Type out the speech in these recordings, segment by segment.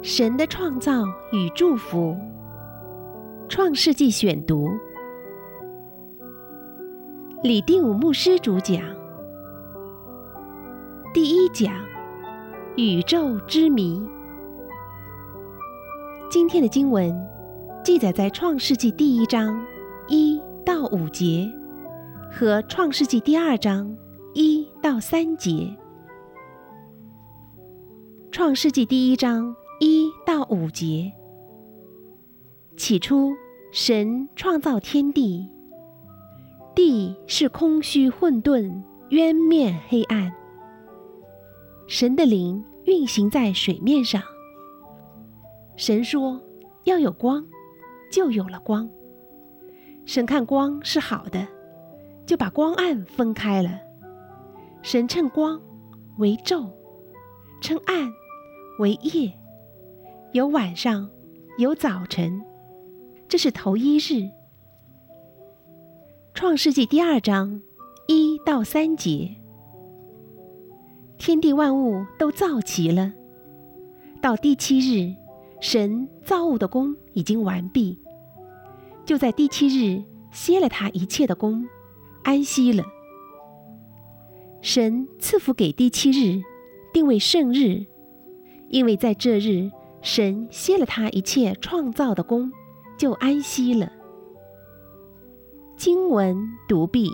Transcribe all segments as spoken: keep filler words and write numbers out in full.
神的创造与祝福，创世纪选读，李定武牧师主讲。第一讲，宇宙之谜。今天的经文记载在创世纪第一章一到五节和创世纪第二章一到三节。创世纪第一章一到五节，起初神创造天地，地是空虚混沌，渊面黑暗。神的灵运行在水面上。神说要有光，就有了光。神看光是好的，就把光暗分开了。神称光为昼，称暗为夜，有晚上，有早晨，这是头一日。创世纪第二章一到三节，天地万物都造齐了。到第七日，神造物的工已经完毕，就在第七日歇了他一切的工，安息了。神赐福给第七日，定为圣日，因为在这日神歇了他一切创造的工，就安息了。经文读毕。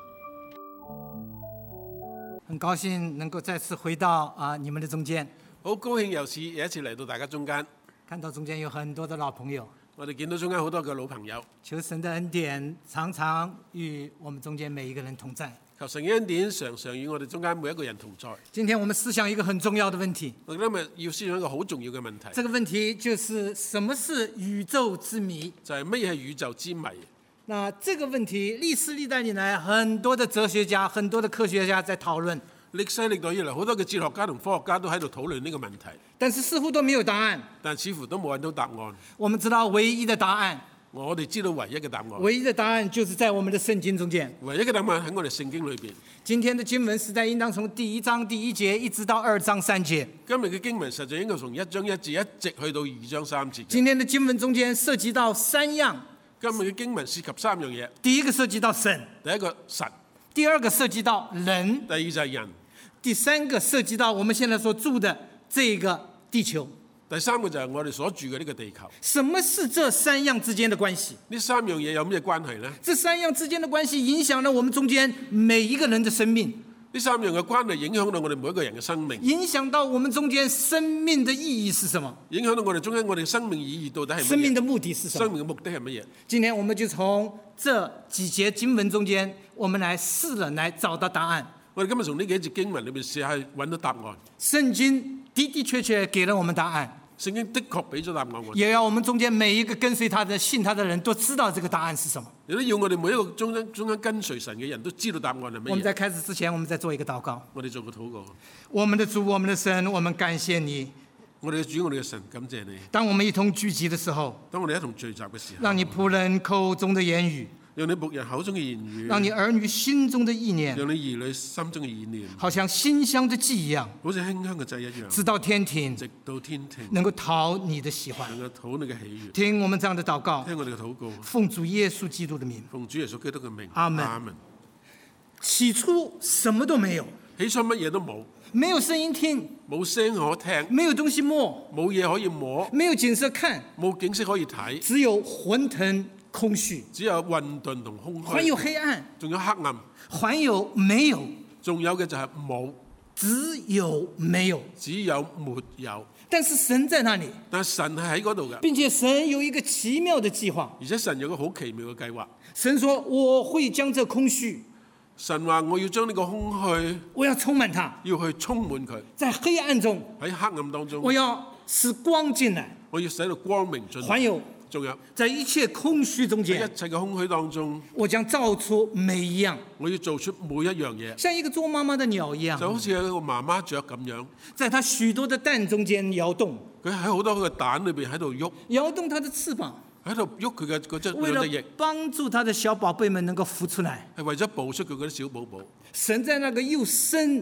很高兴能够再次回到啊你们的中间， 好高興又是有一次嚟到大家中間， 看到中間有很多的老朋友。 我哋見到中間好多嘅老朋友。 求神的恩典常常與我們中間每一個人同在。 求神嘅恩典常常與我哋中間每一個人同在。 今天我們思想一個很重要的問題。 我哋今日要思想一個好重要嘅問題。 這個問題就是什麼是宇宙之謎？ 就係乜嘢係宇宙之謎？ 那這個問題歷史歷代以來很多的哲學家、很多的科學家在討論。 歷世歷代以來好多嘅哲學家同科學家都喺度討論呢個問題， 但是似乎都沒有答案。 但似乎都冇揾到答案。 我們知道唯一的答案， 我哋知道唯一嘅答案。 唯一的答案就是在我們的聖經中間。 唯一嘅答案喺我哋聖經裏邊。 今天的經文實在應當從第一章第一節一直到二章三節。 今日嘅經文實在應該從一章一節一直去到二章三節。 今天的經文中間涉及到三樣。 今日嘅經文涉及三樣嘢。 第一個涉及到神， 第一個神。 第二個涉及到人， 第二就係人。 第三個涉及到我們現在所住的這個地球。 第三個就係我哋所住嘅呢個地球。 什麼是這三樣之間的關係？ 呢三樣嘢有咩關係呢？ 這三樣之間的關係影響了我們中間每一個人的生命。 呢三樣嘅關係影響到我哋每一個人嘅生命。 影響到我們中間生命的意義是什麼？ 影響到我哋中間我哋生命意義到底係乜嘢？ 生命的目的是什麼？ 生命嘅目的係乜嘢？ 今天我們就從這幾節經文中間，我們來試着來找到答案。 我哋今日從呢幾節經文裏面試下揾到答案。 聖經的的確確給了我們答案。 聖經的確俾咗答案我哋。 也要我們中間每一個跟隨他的、信他的人都知道這個答案是什麼。 亦都要我哋每一個中間中間跟隨神嘅人都知道答案係乜嘢。 我們在開始之前，我們再做一個禱告。 我哋做個禱告。 我們的主，我們的神，我們感謝你。 我哋嘅主，我哋嘅神，感謝你。 當我們一同聚集的時候， 當我哋一同聚集嘅時候， 讓你僕人口中的言語， 讓你僕人口中嘅言語， 讓你兒女心中的意念， 讓你兒女心中嘅意念， 好像馨香的祭一樣， 好似馨香嘅祭一樣， 直到天庭， 直到天庭， 能夠討你的喜歡， 能夠討你嘅喜悅。 聽我們這樣的禱告， 聽我哋嘅禱告， 奉主耶穌基督的名， 奉主耶穌基督嘅名， 阿門。 阿門。 起初什麼都沒有， 起初乜嘢都冇， 沒有聲音聽， 冇聲可聽， 沒有東西摸， 冇嘢可以摸， 沒有景色看， 冇景色可以睇， 只有混沌空虛， 只有混沌同空虛， 還有黑暗， 仲有黑暗， 還有沒有， 仲有嘅就係冇， 只有沒有， 只有沒有。 但是神在那裡， 但係神係喺嗰度嘅， 並且神有一個奇妙的計劃， 而且神有個好奇妙嘅計劃。 神說我會將這空虛， 神話我要將呢個空虛， 我要充滿它， 要去充滿佢， 在黑暗中， 喺黑暗當中， 我要使光進來， 我要使到光明進來， 還有仲有在一切空虛中間， 喺一切嘅空虛當中， 我將造出每一樣， 我要做出每一樣嘢， 像一個做媽媽的鳥一樣， 就好似一個媽媽雀咁樣， 在它許多的蛋中間搖動， 佢喺好多佢嘅蛋裏邊喺度喐， 搖動它的翅膀， 喺度喐佢嘅嗰隻為了兩隻翼， 幫助它的小寶貝們能夠孵出來， 係為咗抱出佢嗰啲小寶寶。 神在那個又深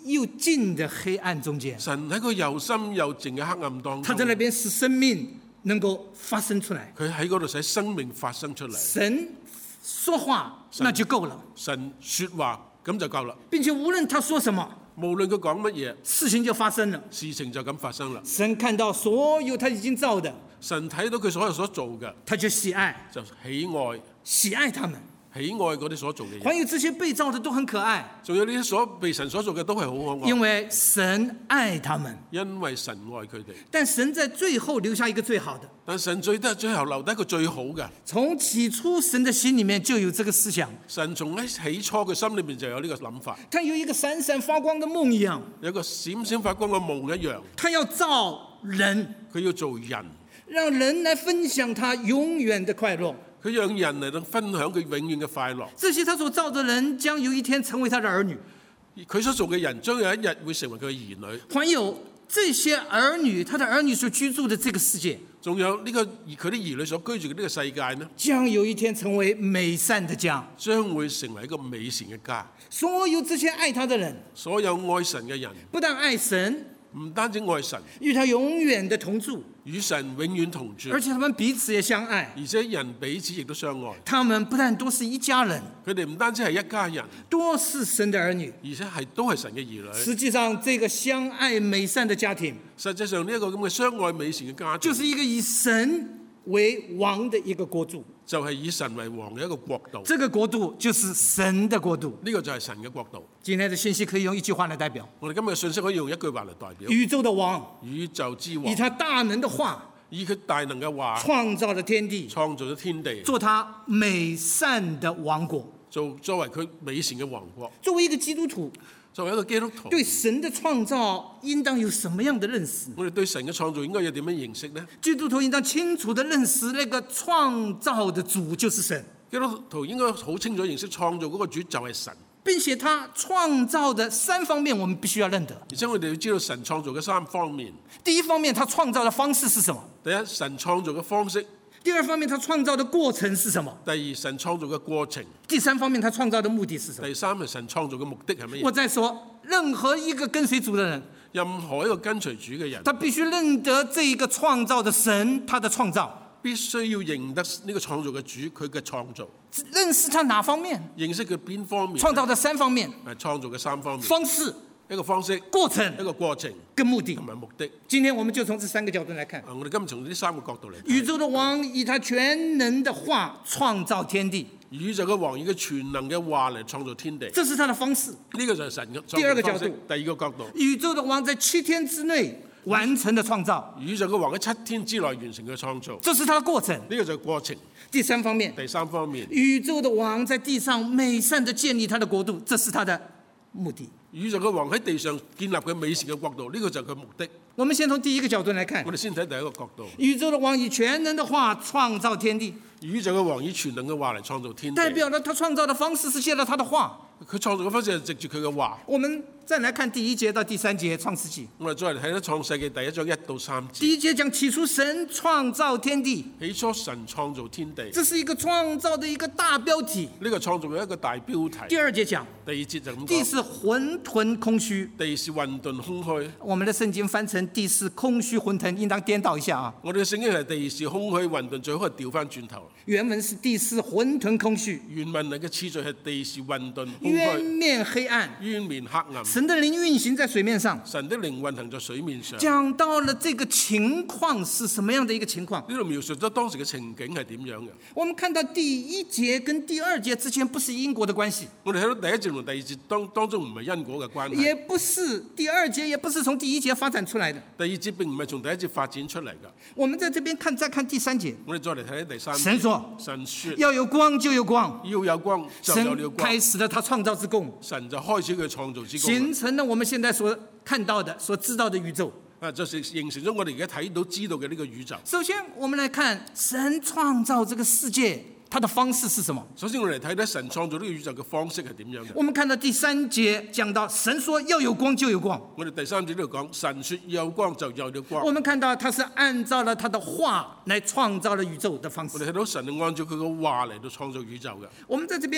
又近的黑暗中间， 神喺個又深又靜嘅黑暗當中， 他在那邊使生命能夠發生出來。 佢喺嗰度使生命發生出嚟。 神說話那就夠了， 神說話咁就夠啦， 並且無論他說什麼， 無論佢講乜嘢， 事情就發生了。 事情就咁發生啦。 神看到所有他已經造的， 神睇到佢所有所做嘅， 他就喜愛， 就喜愛喜愛他們。 喜愛嗰啲所做嘅嘢。 還有這些被造的都很可愛， 仲有呢啲所被神所做嘅都係好可愛， 因為神愛他們。 因為神愛佢哋。 但神在最後留下一個最好的， 但神最得最後留低一個最好嘅。 從起初神的心裡面就有這個思想， 神從喺起初嘅心裏面就有呢個諗法， 他有一個閃閃發光的夢一樣， 有一個閃閃發光嘅夢一樣， 他要造人， 佢要做人， 讓人來分享他永遠的快樂。 佢讓人嚟到分享佢永遠嘅快樂。 這些他所造的人將有一天成為他的兒女， 佢所做嘅人將有一日會成為佢嘅兒女。 還有這些兒女，他的兒女所居住的這個世界， 仲有呢個佢啲兒女所居住嘅呢個世界呢， 將有一天成為美善的家， 將會成為一個美善嘅家。 所有這些愛他的人， 所有愛神嘅人， 不但愛神， 唔單止愛神， 與他永遠的同住， 與神永遠同住， 而且他們彼此也相愛。 而且人彼此亦都相愛。 他們不但都是一家人， 佢哋唔單止係一家人， 都是神的兒女， 而且係都係神嘅兒女。 實際上，這個相愛美善的家庭， 實際上呢一個咁嘅相愛美善嘅家庭， 就是一個以神為王的一個國度， 就係以神為王嘅一個國度。 這個國度就是神的國度。 呢個就係神嘅國度。 今天的信息可以用一句話來代表： 我哋今日嘅信息可以用一句話嚟代表： 宇宙的王， 宇宙之王， 以他大能的話， 以佢大能嘅話創造了天地， 創造咗天地， 做他美善的王國。 做作為佢美善嘅王國。 作為一個基督徒， 作為一個基督徒， 對神的創造應當有什麼樣的認識？ 我哋對神嘅創造應該要點樣認識呢？ 基督徒應當清楚地認識那個創造的主就是神， 基督徒應該好清楚認識創造嗰個主就係神， 並且他創造的三方面我們必須要認得。 而且我哋要知道神創造嘅三方面。 第一方面，他創造的方式是什麼？ 第一，神創造嘅方式； 第二方面，他創造的過程是什麼？ 第二，神創造嘅過程； 第三方面，他創造的目的是什麼？ 第三係神創造嘅目的係乜我嘢？ 再說，任何一個跟隨主的人， 任何一個跟隨主嘅人， 他必須認得這一個創造的神，他的創造， 必須要認得呢個創造嘅主，佢嘅創造， 認識他哪方面？ 認識佢邊方面？ 創造的三方面： 係創造嘅三方面， 方式、 一個方式、 過程一個過程跟目的同。埋目的。 今天我們就從這三個角度來看。 啊，我哋今日從呢三個角度嚟睇， 宇宙的王以他全能的話創造天地， 宇宙嘅王以佢全能嘅話嚟創造天地， 這是他的方式。 呢個就係神嘅創造第二個角度方式。第二個角度， 宇宙的王在七天之內完成了創造， 宇宙嘅王喺七天之內完成佢嘅創造， 這是他的過程。 呢個就係過程。 第三方面， 第三方面， 宇宙的王在地上美善地建立他的國度，這是他的目的。 宇宙嘅王喺地上建立佢美善嘅國度，呢個就係佢目的。 我們先從第一個角度來看我，哋先睇第一個角度， 宇宙的王以全能的話創造天地， 宇宙嘅王以全能嘅話嚟創造天地， 代表了他創造的方式是借了他的話。 佢創造嘅方式係藉住佢嘅話。 我們再來看第一節到第三節創世紀。 我哋再嚟睇睇創世記第一章一到三節。 第一節講起初神創造天地， 起初神創造天地， 這是一個創造的一個大標題。 呢個創造嘅一個大標題。 第二節講第二節就咁講， 地是混沌空虛， 地是混沌空虛。 我們的聖經翻成地是空虛混沌，應當顛倒一下啊。 我哋嘅聖經係地是空虛混沌，最好係調翻轉頭。 原文是地是混沌空虛， 原文嚟嘅次序係地是混沌空淵虛， 面黑暗， 淵面黑暗。 神的靈運行在水面上。 神的靈運行在水面上。 講到了這個情況是什麼樣的一個情況？ 呢度描述咗當時嘅情景係點樣嘅。 我們看到第一節跟第二節之間不是因果的關係， 我哋睇到第一節同第二節當當中唔係因果嘅關係， 也不是第二節，也不是從第一節發展出來的。 第二節並唔係從第一節發展出嚟㗎。 我們在這邊看，再看第三節， 我哋再嚟睇睇第三節。 神說神說要有光就有光， 要有光就神有了光。 開始了他創造之功， 神就開始佢創造之功， 形成了我們現在所看到的、所知道的宇宙。 啊，就是形成咗我哋而家睇到、知道嘅呢個宇宙。 首先，我們來看神創造這個世界，它的方式是什麼？ 首先，我哋嚟睇睇神創造呢個宇宙嘅方式係點樣嘅。 我們看到第三節講到神說要有光就有光， 我哋第三節呢度講神說有光就有了光。 我們看到他是按照了他的話來創造了宇宙的方式我。哋睇到神係按照佢嘅話嚟到創造宇宙嘅。 我們在這邊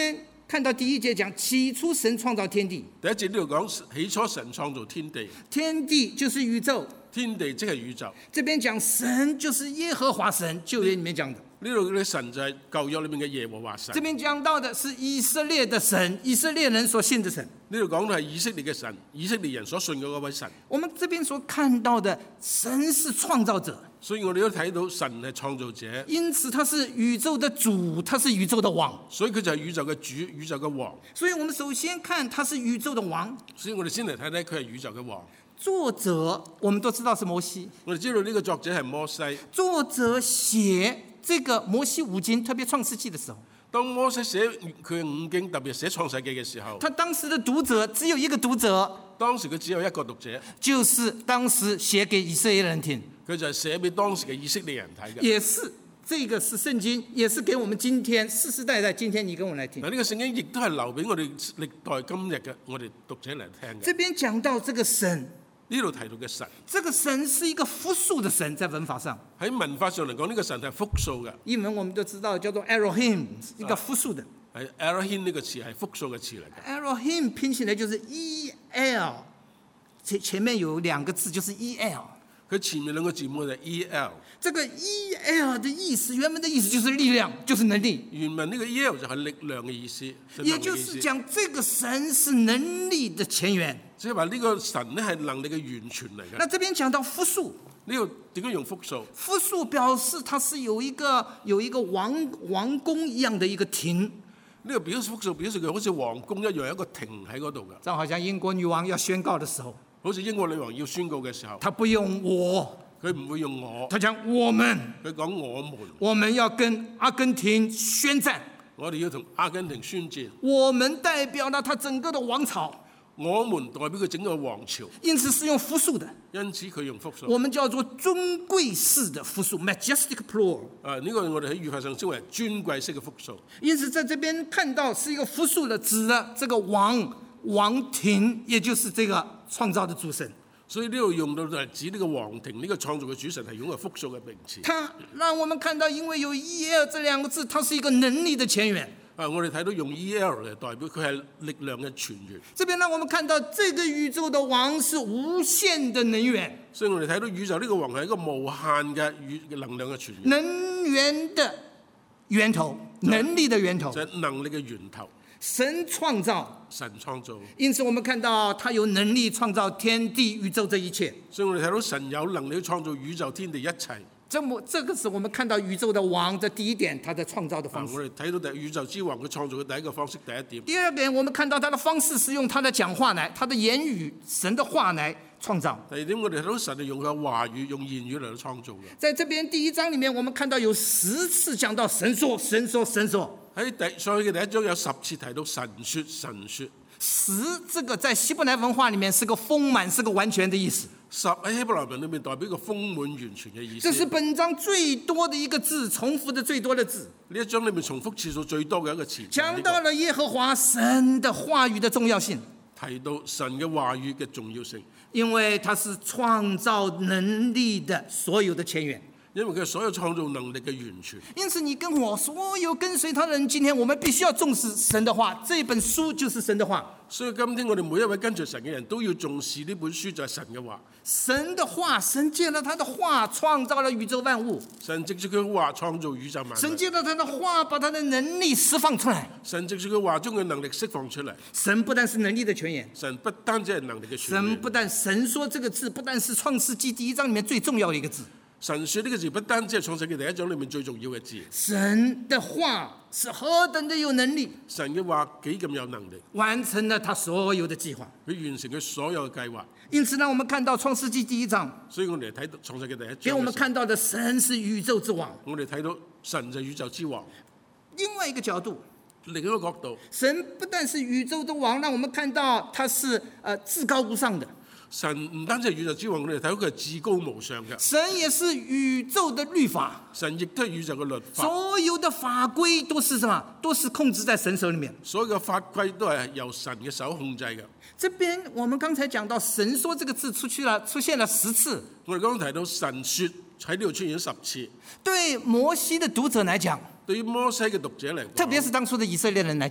看到第一节講起初神創造天地， 第一節呢度講起初神創造天地， 天地就是宇宙。 天地即係宇宙。 這邊講神就是耶和華神，舊約裡面講的。 呢度嘅神就係舊約裏面嘅耶和華神。 這邊講到的是以色列的神，以色列人所信的神。 呢度講到係以色列嘅神，以色列人所信嘅嗰位神。 我們這邊所看到的神是創造者， 所以我哋都睇到神係創造者， 因此他是宇宙的主，他是宇宙的王。 所以佢就係宇宙嘅主，宇宙嘅王。 所以我們首先看他是宇宙的王。 所以我哋先嚟睇睇佢係宇宙嘅王。 作者我們都知道是摩西， 我哋知道呢個作者係摩西。 作者寫這個摩西五經，特別創世記的時候， 當摩西寫佢五經，特別寫創世記嘅時候， 他當時的讀者只有一個讀者， 當時佢只有一個讀者， 就是當時寫給以色列人聽， 佢就係寫俾當時嘅以色列人睇嘅。 也是這個是聖經，也是給我們今天世世代代，今天你跟我來聽。 嗱，呢個聖經亦都係留俾我哋歷代今日嘅我哋讀者嚟聽嘅。 這邊講到這個神， 呢度提到嘅神， 這個神是一個複數的神，在文法上。 喺文法上嚟講，呢個神係複數嘅。 英文我們都知道叫做 Elohim， 一個複數的。 係 Elohim 呢個詞係複數嘅詞嚟嘅。 Elohim 拼起來就是 E L， 前前面有兩個字就是 E L。 佢前面兩個字母就係 E L。 這個 E L 的意思，原本的意思就是力量，就是能力。 原文呢個 E L 就係力量嘅意思， 也就是講，這個神是能力的前源。 即係話呢個神咧係能力嘅源泉嚟嘅。 那這邊講到複數， 呢個點解用複數？ 複數表示它是有一個有一個王王宮一樣的一個亭。 呢個表示複數，表示佢好似皇宮一樣有一個亭喺嗰度嘅。 就好像英國女王要宣告的時候， 好似英國女王要宣告嘅時候， 她不用我， 佢唔會用我， 她講我們， 佢講我們， 我們要跟阿根廷宣戰， 我哋要同阿根廷宣戰， 我們代表了他整個的王朝， 我們代表佢整個王朝， 因此是用複數的， 因此佢用複數， 我們叫做尊貴式的複數 （majestic plural）。 啊，呢個我哋喺語法上稱為尊貴式嘅複數。 因此在這邊看到是一個複數的，指的這個王王庭，也就是這個創造的主神。 所以呢度用到就係指呢個王庭，呢、這個創造嘅主神係用個複數嘅名詞。 它讓我們看到，因為有 E L 這兩個字，它是一個能力的前源。 啊，我哋睇到用 E L 嚟代表佢係力量嘅泉源。 這邊讓我們看到，這個宇宙的王是無限的能源。 所以我哋睇到宇宙呢個王係一個無限嘅宇能量嘅泉源。 能源的源頭，能力的源頭， 就係能力嘅源頭。 神創造， 神創造， 因此我們看到他有能力創造天地宇宙這一切。 所以我哋睇到神有能力去創造宇宙天地一切。 這麼這個是我們看到宇宙的王的第一點，他的創造的方式。 啊、我哋睇到第宇宙之王佢創造嘅第一個方式，第一點。 第二點，我們看到他的方式是用他的講話來，他的言語，神的話來創造。 第二點，我哋睇到神係用佢嘅話語，用言語嚟到創造嘅。 在這邊第一章裡面，我們看到有十次講到神說、神說、神說。 喺第所以嘅第一章有十次提到神說、神說。 十這個在希伯來文化裡面是個豐滿，是個完全的意思。 十喺希伯來文裏面代表一個豐滿完全嘅意思。 這是本章最多的一個字，重複的最多的字。 呢一章裏面重複次數最多嘅一個詞。 講到了耶和華神的話語的重要性。 提到神嘅話語嘅重要性， 因為它是創造能力的所有的前源。 因為佢係所有創造能力嘅源泉。 因此你跟我所有跟隨他的人，今天我們必須要重視神的話，這本書就是神的話。 所以今天我哋每一位跟隨神嘅人都要重視呢本書，就係神嘅話。 神的話，神借了他的話創造了宇宙萬物。 神藉住佢話創造宇宙萬物。 神借了他的話把他的能力釋放出來。 神藉住佢話將佢能力釋放出嚟。 神不但是能力的泉源， 神不單止係能力嘅泉源。 神不但神說這個字不但是創世紀第一章裡面最重要的一個字。 神說呢個字不單止係創世記第一章裏面最重要嘅字。 神的話是何等的有能力， 神嘅話幾咁有能力， 完成了他所有的計劃， 佢完成佢所有嘅計劃。 因此呢，我們看到創世紀第一章， 所以我哋睇到創世記第一章， 給我們看到的神是宇宙之王。 我哋睇到神就係宇宙之王。 另外一個角度， 另一個角度， 神不但是宇宙的王，讓我們看到他是呃至高無上的。 神唔單止係宇宙之王，我哋睇到佢係至高無上嘅。 神也是宇宙的律法， 神亦都係宇宙嘅律法。 所有的法規都是什麼？都是控制在神手裡面。 所有嘅法規都係由神嘅手控制嘅。 這邊我們剛才講到神說這個字出去了，出現了十次。 我哋剛剛提到神說喺呢度出現十次。 對摩西的讀者來講， 對於摩西嘅讀者嚟講， 特別是當初的以色列人來講，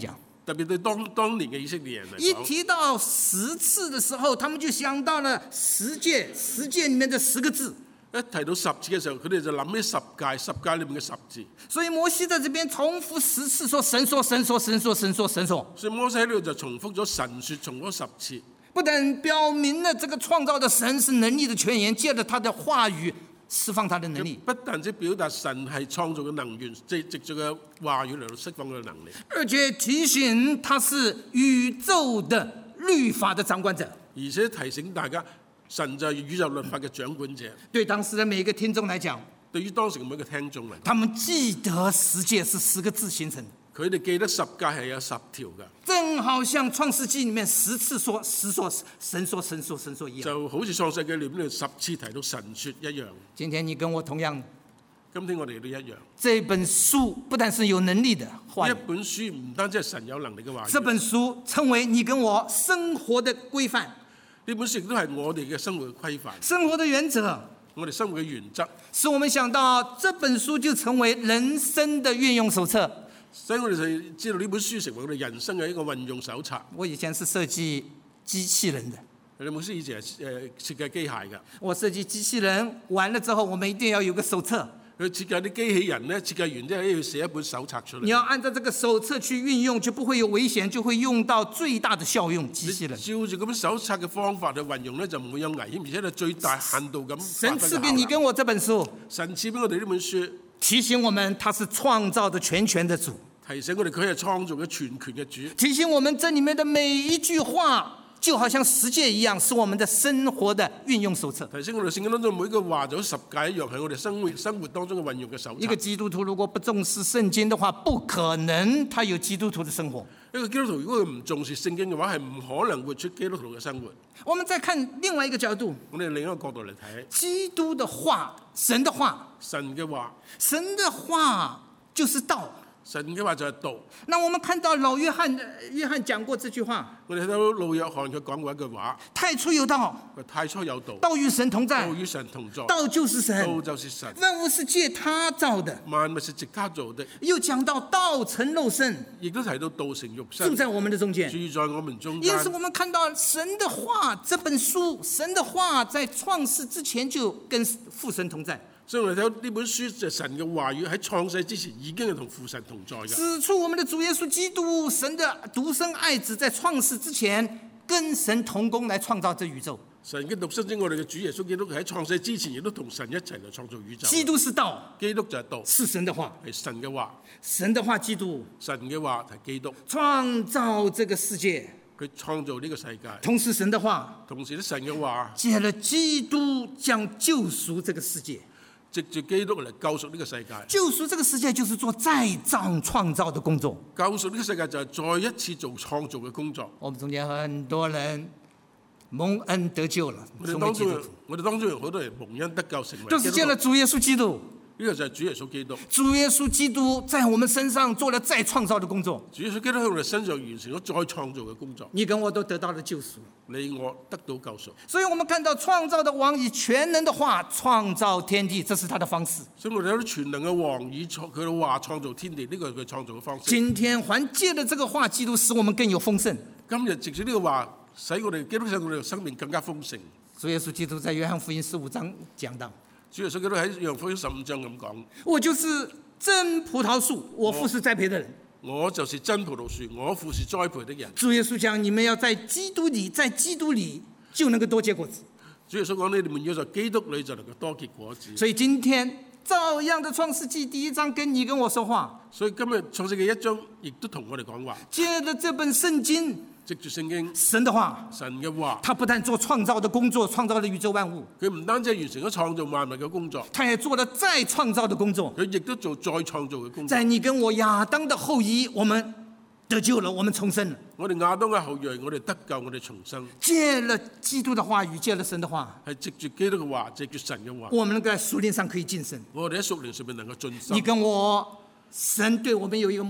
特別對當當年嘅以色列人嚟一講， 提到十次的時候，他們就想到了十誡，十誡裡面的十個字。 一提到十字嘅時候，佢哋就諗起十誡，十誡裏面嘅十字。 所以摩西在這邊重複十次說神說神說神說神說神說。 所以摩西喺呢度就重複咗神説，重複十次。 不但表明了這個創造的神是能力的泉源，借着他的話語釋放他的能力。 不但只表達神係創造嘅能源，即係藉住嘅話語嚟到釋放佢嘅能力， 而且提醒他是宇宙的律法的掌管者。 而且提醒大家，神就係宇宙律法嘅掌管者。 對當時的每一個聽眾來講， 對於當時每一個聽眾嚟講， 他們記得十誡是十個字形成的。 佢哋記得十誡係有十條嘅， 正好像創世紀裡面十次說十說神說神說神說一樣， 就好似創世記裏面十次提到神說一樣。 今天你跟我同樣， 今天我哋都一樣。 這本書不但是有能力的話語， 一本書唔單止係神有能力嘅話語， 這本書成為你跟我生活的規範， 呢本書亦都係我哋嘅生活嘅規範， 生活的原則。 我哋生活嘅原則， 使我們想到這本書就成為人生的運用手冊。 所以我哋就知道呢本書成為我哋人生嘅一個運用手冊。 我以前是設計機器人的， 你牧師以前係誒設計機械嘅， 我設計機器人完了之後，我們一定要有個手冊。 佢設計啲機器人咧，設計完之後要寫一本手冊出嚟。 你要按照這個手冊去運用，就不會有危險，就會用到最大的效用。機器人照住咁樣手冊嘅方法去運用咧，就唔會有危險，而且係最大限度咁。 神賜給你跟我這本書， 神賜俾我哋呢本書， 提醒我們他是創造的全權的主， 提醒我哋佢係創造嘅全權嘅主， 提醒我們這裡面的每一句話，就好像十誡一樣，是我們的生活的運用手冊。 提醒我哋聖經當中每一個話就好似十誡一樣，係我哋生活生活當中嘅運用嘅手冊。 一個基督徒如果不重視聖經的話，不可能他有基督徒的生活。 一個基督徒如果佢唔重視聖經嘅話，係唔可能活出基督徒嘅生活。 我們再看另外一個角度， 我哋另一個角度嚟睇， 基督的話，神的話， 神嘅話， 神的話就是道。 神嘅話就係道。 那我們看到老約翰，約翰講過這句話， 我哋睇到老約翰佢講過一句話： 太初有道， 太初有道， 道與神同在， 道與神同在， 道就是神， 道就是神， 萬物是借他造的。 萬物是藉他做的。 又講到道成肉身， 亦都提到道成肉身， 住在我們的中間。 住在我們中間。 因此，我們看到神的話這本書，神的話在創世之前就跟父神同在。 所以我哋睇到呢本書就係神嘅話語喺創世之前已經係同父神同在嘅。 指出我們的主耶穌基督，神的獨生愛子，在創世之前跟神同工來創造這宇宙。 神嘅獨生子，我哋嘅主耶穌基督喺創世之前亦都同神一齊嚟創造宇宙。 基督是道， 基督就係道， 是神的話， 係神嘅話， 神的話基督， 神嘅話係基督， 創造這個世界， 佢創造呢個世界。 同時神的話， 同時啲神嘅話借了基督將救贖這個世界。 藉住基督嚟救贖呢個世界， 救贖這個世界就是做再造創造的工作。 救贖呢個世界就係再一次做創造嘅工作。 我們中間很多人蒙恩得救了， 我哋當中，我哋當中有好多人蒙恩得救成為基督徒， 就是借了主耶穌基督。 呢個就係主耶穌基督。 主耶穌基督在我們身上做了再創造的工作。 主耶穌基督喺我哋身上完成咗再創造嘅工作。 你跟我都得到了救贖， 你我得到救贖。 所以我們看到創造的王以全能的話創造天地，這是他的方式。 所以我哋有啲全能嘅王以創佢嘅話創造天地，呢個係佢創造嘅方式。 今天還借着這個話，基督使我們更有豐盛。 今日藉住呢個話，使我哋基督使我哋嘅生命更加豐盛。 主耶穌基督在約翰福音十五章講到。 主耶穌基督喺約翰福音十五章咁講： 我就是真葡萄樹，我父是栽培的人。 我就是真葡萄樹，我父是栽培的人。 主耶穌講：你們要在基督裏，在基督裏就能夠多結果子。 主耶穌講：你們要在基督裏就能夠多結果子。 所以今天照樣的創世記第一章跟你跟我說話。 所以今日創世記一章亦都同我哋講話。 借着這本聖經。 藉住聖經， 神的話， 神嘅話， 他不但做創造的工作，創造了宇宙萬物， 佢唔單止係完成咗創造萬物嘅工作， 他也做了再創造的工作。 佢亦都做再創造嘅工作。 在你跟我亞當的後裔，我們得救了，我們重生了。 我哋亞當嘅後裔，我哋得救，我哋重生。 借了基督的話語，借了神的話， 係藉住基督嘅話，藉住神嘅話， 我們能夠在屬靈上可以晉升。 我哋喺屬靈上面能夠晉升。 你跟我，神對我們有一個目的。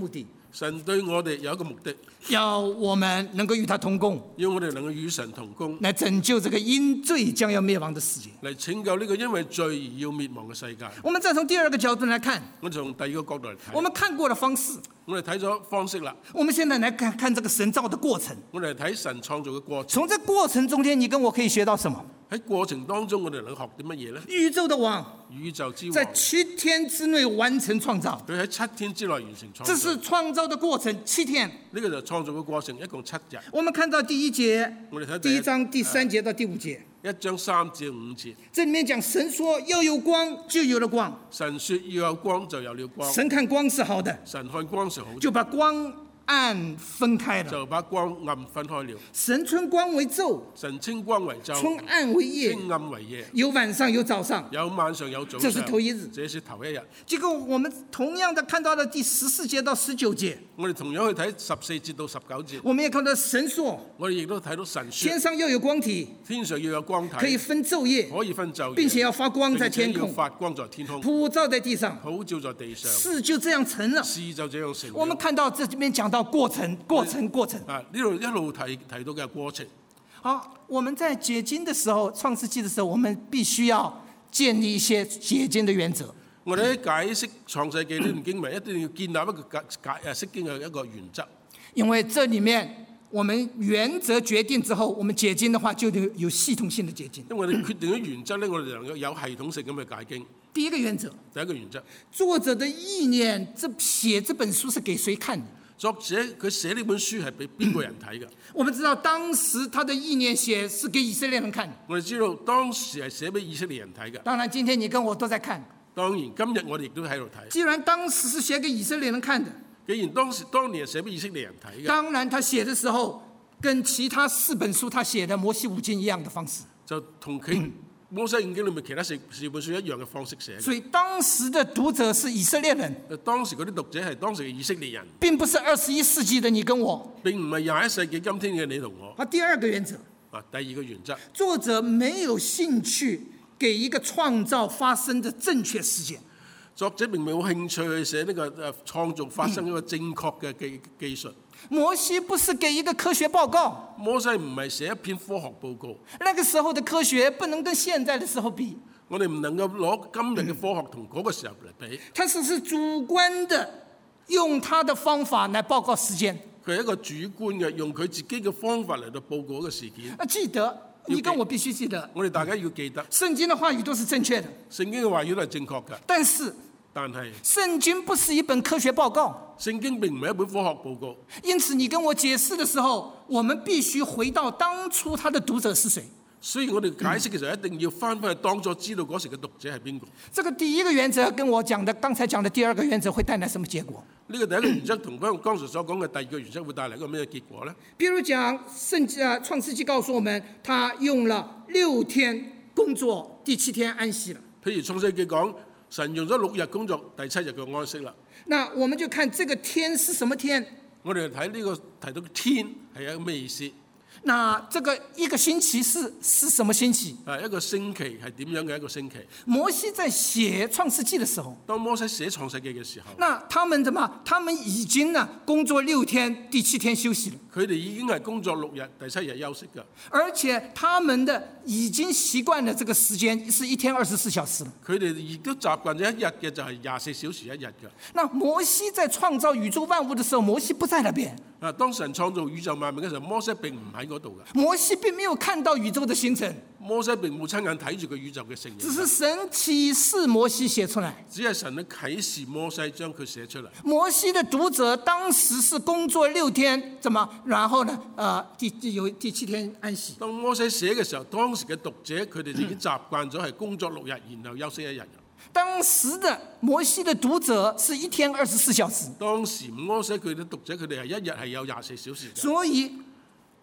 神對我哋有一個目的， 要我們能夠與他同工， 要我哋能夠與神同工， 來拯救這個因罪將要滅亡的世界。 嚟拯救呢個因為罪而要滅亡嘅世界。 我們再從第二個角度來看， 我從第二個角度嚟睇， 我們看過的方式， 我哋睇咗方式啦。 我們現在來看看這個神造的過程。 我哋睇神創造嘅過程。 從這過程中間，你跟我可以學到什麼？ 喺過程當中，我哋能學啲乜嘢呢？ 宇宙的王， 宇宙之王， 在七天之內完成創造。 佢喺七天之內完成創造。 這是創造的過程，七天。 呢個就創造嘅過程，一共七日。 我們看到第一節， 我哋睇第一章第三節到第五節。 一章三至五節， 這裡面講神說要有光，就有了光。 神說要有光，就有了光。 神看光是好的， 神看光是好的， 就把光暗分開了， 就把光暗分開了。 神稱光為晝， 神稱光為晝， 稱暗為夜， 稱暗為夜， 有晚上有早上， 有晚上有早上。 這是頭一日， 這是頭一日。 結果我們同樣的看到了第十四節到十九節， 我哋同樣去睇十四節到十九節， 我們也看到神說， 我哋亦都睇到神說， 天上要有光體， 天上要有光體， 可以分晝夜， 可以分晝夜， 並且要發光在天空， 要發光在天空， 普照在地上， 普照在地上， 事就這樣成了。 事就這樣成了。 我們看到這邊講到過程，過程，過程。 啊，呢度一路提提到嘅過程。 好，我們在解經的時候，創世記的時候，我們必須要建立一些解經的原則。 我哋喺解釋創世記呢段經文，一定要建立一個解解誒釋經嘅一個原則。 因為這裡面我們原則決定之後，我們解經的話就有有系統性的解經。 因為我哋決定咗原則咧，我哋就能夠有系統性咁去解經。 第一個原則， 第一個原則， 作者的意念，這寫這本書是給誰看的？ 作者佢寫呢本書係俾邊個人睇嘅？ 我們知道當時他的意念寫是給以色列人看的。 我哋知道當時係寫俾以色列人睇嘅。 當然，今天你跟我都在看。 當然，今日我哋亦都喺度睇。 既然當時是寫給以色列人看的， 既然當時當年係寫俾以色列人睇嘅， 當然他寫的時候跟其他四本書他寫的摩西五經一樣的方式， 就同佢摩西五經裏面其他四四本書一樣嘅方式寫。 所以當時的讀者是以色列人。 當時嗰啲讀者係當時嘅以色列人， 並不是二十一世紀的你跟我。 並唔係廿一世紀今天嘅你同我。 啊，第二個原則。 啊，第二個原則， 作者沒有興趣給一個創造發生的正確時間。 作者並冇興趣去寫呢個誒創造發生一個正確嘅技技術。 摩西不是給一個科學報告， 摩西唔係寫一篇科學報告。 那個時候的科學不能跟現在的時候比。 我哋唔能夠攞今日嘅科學同嗰個時候嚟比。 他只是主觀的用他的方法來報告時間。 佢係一個主觀嘅，用佢自己嘅方法嚟到報告一個事件。 啊，記得，你跟我必須記得。 我哋大家要記得， 聖經的話語都是正確的。 聖經嘅話語都係正確嘅。 但是， 但係聖經不是一本科學報告。 聖經並唔係一本科學報告。 因此，你跟我解釋的時候，我們必須回到當初他的讀者是誰。 所以我哋解釋嘅時候，一定要翻返去當初知道嗰時嘅讀者係邊個。 這個第一個原則跟我講的剛才講的第二個原則會帶來什麼結果？ 呢個第一個原則同剛剛才所講嘅第二個原則會帶來一個咩結果呢？ 比如講聖經啊，創世記告訴我們，他用了六天工作，第七天安息了。 譬如創世記講，神用咗六日工作，第七日佢安息啦。 那我們就看這個天是什麼天？ 我哋睇呢個提到天係一個咩意思？ 那這個一個星期是是什麼星期？ 啊，一個星期係點樣嘅一個星期？ 摩西在寫創世記的時候， 當摩西寫創世記嘅時候， 那他們怎麼？他們已經呢工作六天，第七天休息了。 佢哋已經係工作六日，第七日休息㗎。 而且他們的已經習慣了這個時間是一天二十四小時了。 佢哋亦都習慣咗一日嘅就係廿四小時一日㗎。 那摩西在創造宇宙萬物的時候，摩西不在那邊。 啊，當神創造宇宙萬物嘅時候，摩西並唔喺嗰度㗎。 摩西並沒有看到宇宙的形成， 摩西並冇親眼睇住個宇宙嘅成形， 只是神啟示摩西寫出來。 只係神嘅啟示摩西將佢寫出嚟。 摩西的讀者當時是工作六天，怎麼？然後呢？呃，第第有第七天安息。 當摩西寫嘅時候，當時嘅讀者佢哋已經習慣咗係工作六日，然後休息一日。 當時的摩西的讀者是一天二十四小時。 當時摩西佢哋讀者佢哋係一日係有廿四小時嘅。 所以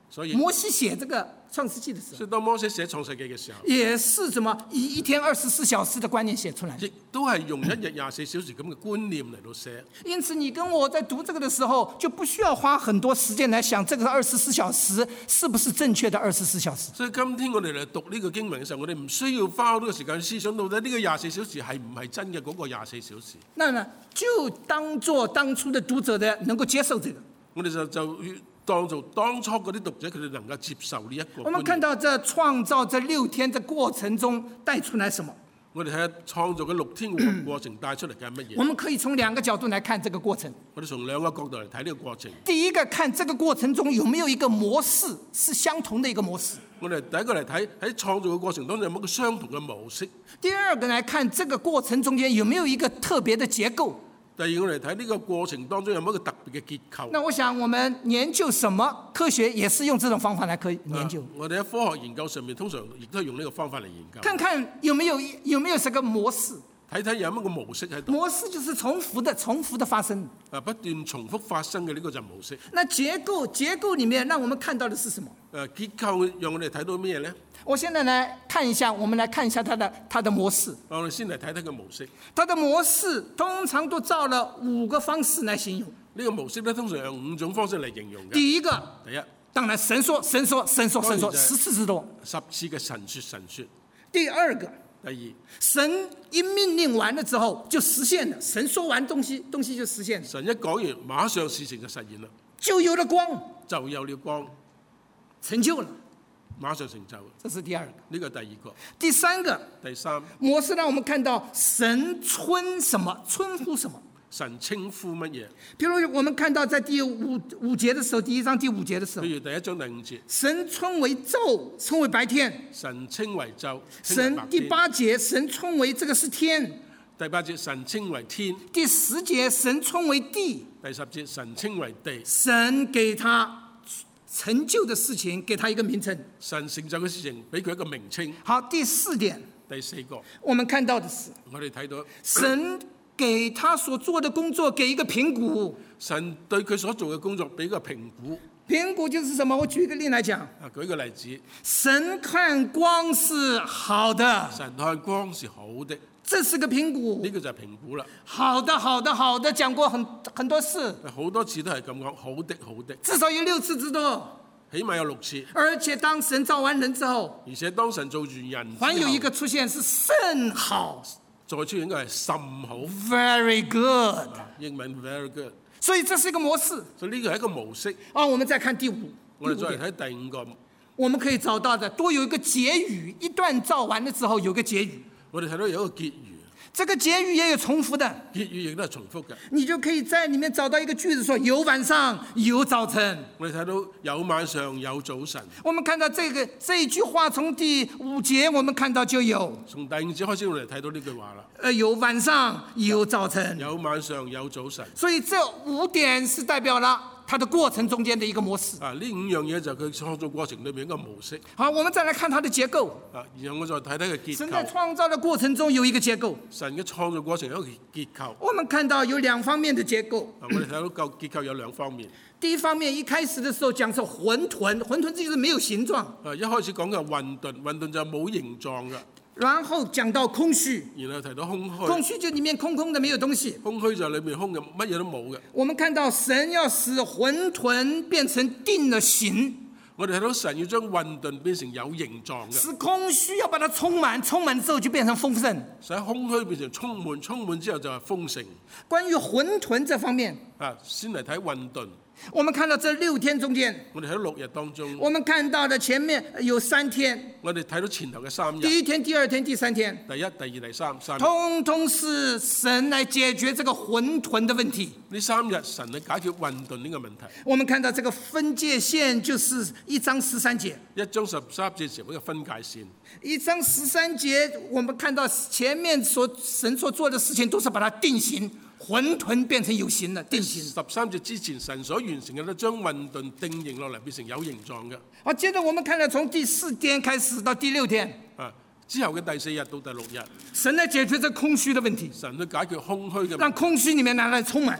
所以摩西寫這個創世記的時候， 所以當摩西寫創世記嘅時候， 也是怎麼以一天二十四小時的觀念寫出來。 亦都係用一日廿四小時咁嘅觀念嚟到寫。 因此，你跟我在讀這個的時候，就不需要花很多時間來想這個二十四小時是不是正確的二十四小時。 所以今天我哋嚟讀呢個經文嘅時候，我哋唔需要花好多時間思想到底呢個廿四小時係唔係真嘅嗰個廿四小時。 那麼就當做當初的讀者的能夠接受這個。 我哋就就當做當初嗰啲讀者，佢哋能夠接受呢一個觀念。 我們看到這創造這六天的過程中帶出來什麼？ 我哋睇下創造嘅六天嘅過程帶出嚟嘅係乜嘢？ 我們可以從兩個角度來看這個過程。 我哋從兩個角度嚟睇呢個過程。 第一個，看這個過程中有沒有一個模式是相同的一個模式。 我哋第一個嚟睇喺創造嘅過程當中有冇一個相同嘅模式。 第二個來看這個過程中間有沒有一個特別的結構。 第二，我哋睇呢個過程當中有冇一個特別嘅結構。 那我想，我們研究什麼科學也是用這種方法來科研究。 啊、我哋喺科學研究上面通常亦都係用呢個方法嚟研究。 看看有沒有有沒有這個模式。 睇睇有乜個模式喺度。 模式就是重複的、重複的發生。 啊，不斷重複發生嘅呢個就係模式。 那結構結構裡面，讓我們看到的是什麼？ 誒，結構讓我哋睇到咩呢？ 我現在來看一下，我們來看一下它的它的模式。 我哋先嚟睇睇個模式。 它的模式通常都照了五個方式來形容。 呢個模式咧，通常用五種方式嚟形容嘅。 第一個， 第一， 當然神說神說神說神說十次之多。 十次嘅神說神說。 第二個， 第二， 神一命令完了之後就實現了，神說完東西東西就實現了。 神一講完，馬上事情就實現啦， 就有了光， 就有了光， 成就了。 馬上成就， 這是第二個。 呢個第二個。 第三個， 第三模式讓我們看到神稱什麼，稱呼什麼。 神稱呼乜嘢？ 譬如我們看到在第五五節的時候，第一章第五節的時候， 譬如第一章第五節， 神稱為晝，稱為白天。 神稱為晝。 神第八節，神稱為這個是天。 第八節，神稱為天。 第十節，神稱為地。 第十節，神稱為地。 神給他成就的事情，給他一個名稱。 神成就嘅事情，俾佢一個名稱。 好，第四點， 第四個， 我們看到的是， 我哋睇到神給他所做的工作，給一個評估。 神對佢所做嘅工作，俾一個評估。 評估就是什麼？我舉一個例來講。 啊，舉個例子， 神看光是好的。 神看光是好的。 這是個評估， 呢個就係評估啦。 好的，好的，好的，講過很很多次， 好多次都係咁講，好的，好的， 至少有六次之多， 起碼有六次。 而且當神造完人之後， 而且當神造完人之後， 還有一個出現是甚好， 再出現應該係甚好 ，very good， 英文 very good。 所以這是一個模式。 所以呢個係一個模式。 啊，我們再看第五， 我哋再嚟睇第五個， 我們可以找到的都有一個結語，一段造完了之後有個結語。 我哋睇到有一個結語， 這個結語也有重複的， 結語亦都係重複嘅。 你就可以在裡面找到一個句子說，說有晚上有早晨。 我哋睇到有晚上有早晨。 我們看到這個這一句話從第五節我們看到就有， 從第五節開始我哋睇到呢句話啦。 呃，有晚上有早晨， 有晚上有早晨。 所以這五點是代表了它的過程中間的一個模式。 啊，呢五樣嘢就係佢創造過程裏面一個模式。 好，我們再來看它的結構。 啊，然後我再睇睇個結構。 神在創造的過程中有一個結構。 神嘅創造過程有一個結構。 我們看到有兩方面的結構。 啊，我哋睇到個結構有兩方面。 第一方面一開始的時候講是混沌，混沌就是沒有形狀。 啊，一開始講嘅混沌，混沌就冇形狀嘅。 然後講到空虛， 然後提到空虛， 空虛就裡面空空的，沒有東西。 空虛就係裏面空嘅，乜嘢都冇嘅。 我們看到神要使混沌變成定了形， 我哋睇到神要將混沌變成有形狀嘅， 使空虛要把它充滿，充滿之後就變成豐盛， 使空虛變成充滿，充滿之後就係豐盛。 關於混沌這方面， 啊，先嚟睇混沌。 我們看到這六天中間， 我哋喺六日當中， 我們看到的前面有三天， 我哋睇到前頭嘅三日， 第一天、第二天、第三天， 第一、第二、第三三日， 通通是神來解決這個混沌的問題。 呢三日神嚟解決混沌呢個問題。 我們看到這個分界線就是一章十三節， 一章十三節時候一個分界線。 一章十三節，我們看到前面所神所做的事情都是把它定型。混沌變成有形了，定型。 十三節之前，神所完成嘅都將混沌定型落嚟，變成有形狀嘅。 好，接着我們看到從第四天開始到第六天， 啊，之後嘅第四日到第六日， 神來解決這空虛的問題， 神去解決空虛嘅問題， 讓空虛裡面拿來充滿，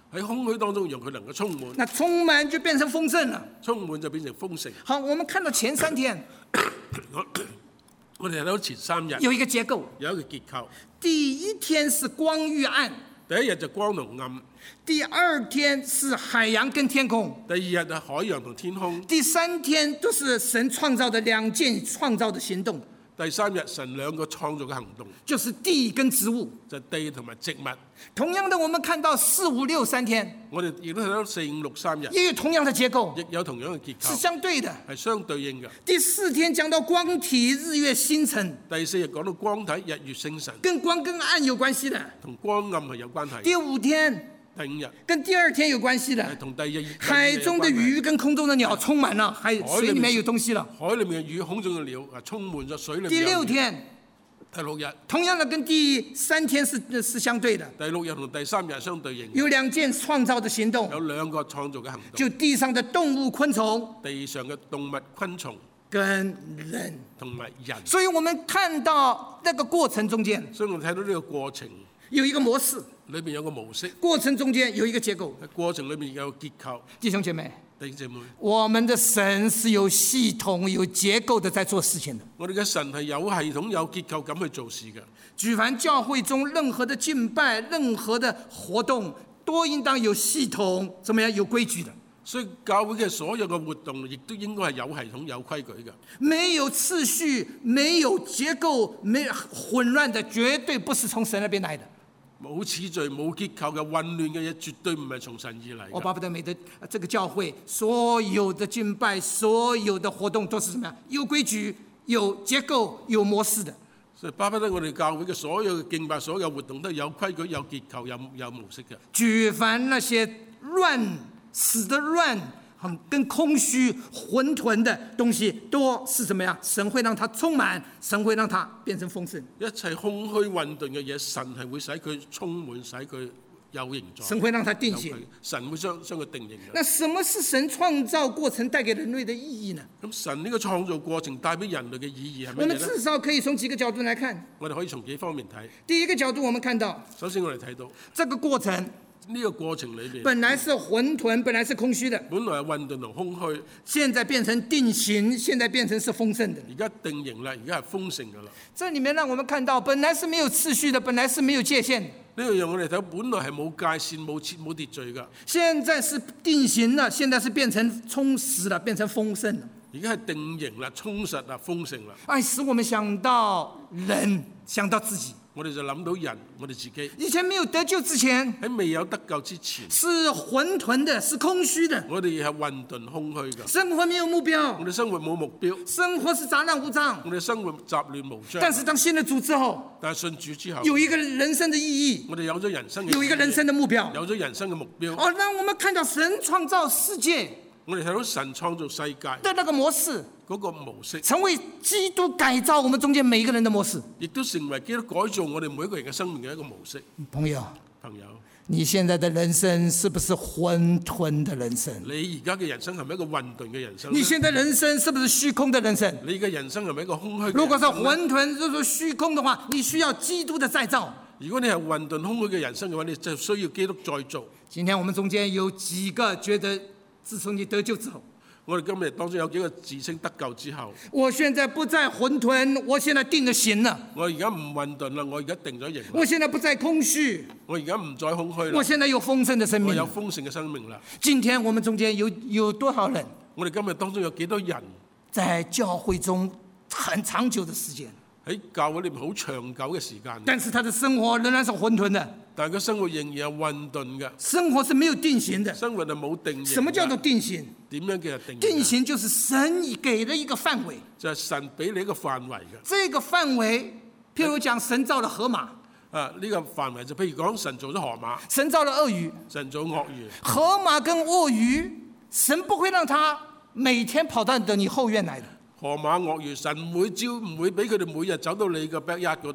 喺空虛當中讓佢能夠充滿， 那充滿就變成豐盛了。 充滿就變成豐盛。 好，我們看到前三天我我哋睇到前三日有一個結構， 有一個結構。 第一天是光與暗， 第一日就光同暗， 第二天是海洋跟天空， 第二日係海洋同天空， 第三天都是神創造的兩件創造的行動， 第三日神兩個創造嘅行動， 就是地跟植物。 就係地同埋植物。 同樣的，我們看到四五六三天， 我哋亦都睇到四五六三日， 也有同樣的結構， 亦有同樣嘅結是構， 相對的。 係相對應嘅。 第四天講到光體、日月星辰， 第四日講到光體、日月星辰， 跟光跟暗有關係的。 同光暗係有關係。 第五天第五日跟第二天有關係係的。 同第二日海中的魚跟空中的鳥充滿了，海水裡面有東西了。 海裡面嘅魚、空中嘅鳥啊，充滿咗水裡面。 第六天， 第六日， 同樣的跟第三天是是相對的， 第六日同第三日係相對應， 有兩件創造的行動， 有兩個創造嘅行動， 就地上的動物、昆蟲地上嘅動物、昆蟲跟人。 同埋人。 所以我們看到那個過程中間所以我哋睇到呢個過程有一個模式， 裏邊有個模式， 過程中間有一個結構。 喺過程裏面有個結構。 弟兄姐妹， 弟兄姐妹， 我們的神是有系統、有結構的在做事情的。 我哋嘅神係有系統、有結構咁去做事嘅。 舉凡教會中任何的敬拜、任何的活動，都應當有系統，怎麼樣有規矩的。 所以教會嘅所有嘅活動，亦都應該係有系統、有規矩嘅。 沒有次序、沒有結構、沒混亂的，絕對不是從神那邊來的。 冇次序、冇結構嘅混亂嘅嘢，絕對唔係從神而嚟嘅。 我巴不得美的這個教會，所有的敬拜、所有的活動都是什麼樣？有規矩、有結構、有模式的。 所以巴不得我哋教會嘅所有嘅敬拜、所有活動都有規矩、有結構、有有模式嘅。 舉凡那些亂、死的亂、很跟空虛、混沌的東西，都是怎麼樣？神會讓它充滿，神會讓它變成豐盛。 一切空虛混沌嘅嘢，神係會使佢充滿，使佢有形狀。 神會讓它定型。 神會將將佢定型嘅。 那什麼是神創造過程帶給人類的意義呢？ 咁神呢個創造過程帶俾人類嘅意義係乜嘢呢？ 我們至少可以從幾個角度來看。 我哋可以從幾方面睇。 第一個角度，我們看到， 首先我哋睇到這個過程呢個過程裏面， 本來是混沌，本來是空虛的， 本來係混沌同空虛， 現在變成定型，現在變成是豐盛的。 而家定型啦，而家係豐盛㗎啦。 這裡面讓我們看到，本來是沒有次序的，本來是沒有界限。 呢個讓我哋睇，本來係冇界線、冇設、冇秩序㗎。 現在是定型了，現在是變成充實了，變成豐盛了。 而家係定型啦、充實啦、豐盛啦。 哎，使我們想到人，想到自己。 我哋就諗到人，我哋自己。 以前沒有得救之前， 喺未有得救之前， 是混沌的，是空虛的。 我哋係混沌空虛㗎。 生活沒有目標， 我哋生活冇目標， 生活是雜亂無章。 我哋生活雜亂無章。 但是當信了主之後， 但係信主之後， 有一個人生的意義， 我哋有咗人生嘅意義， 有一個人生的目標， 有咗人生嘅目標。 哦，讓我們看到神創造世界我哋睇到神創造世界的那個模式， 嗰個模式， 成為基督改造我們中間每一個人的模式， 亦都成為基督改造我哋每一個人嘅生命嘅一個模式。 朋友， 朋友， 你現在的人生是不是混沌的人生？ 你而家嘅人生係咪一個混沌嘅人生呢？ 你現在人生是不是虛空的人生？ 你嘅人生係咪一個空虛嘅人生呢？ 如果是混沌，如果是虛空的話，你需要基督的再造。 如果你係混沌空虛嘅人生嘅話，你就需要基督再造。 今天我們中間有幾個覺得，自從你得救之後， 我哋今日當中有幾個自稱得救之後， 我現在不再混沌，我現在定了型了。 我而家唔混沌啦，我而家定咗型。 我現在不再空虛， 我而家唔再空虛啦。 我現在有豐盛的生命。 我有豐盛嘅生命啦。 今天我們中間有有多少人？ 我哋今日當中有幾多人在教會中很長久的時間？ 喺教會裏面好長久嘅時間， 但是他的生活仍然是混沌的。 但係佢生活仍然係混沌嘅， 生活是沒有定型的。 生活係冇定型。 什麼叫做定型？ 點樣叫做定型？ 定型就是神給了一個範圍， 就係神俾你一個範圍嘅。 這個範圍，譬如講神造了河馬， 啊，呢個範圍就譬如講神做咗河馬， 神造了鱷魚， 神做鱷魚。 河馬跟鱷魚，神不會讓它每天跑到你後院來的。 河馬鱷魚，神唔會招，唔會俾佢哋每日走到你個 backyard 嗰度噶。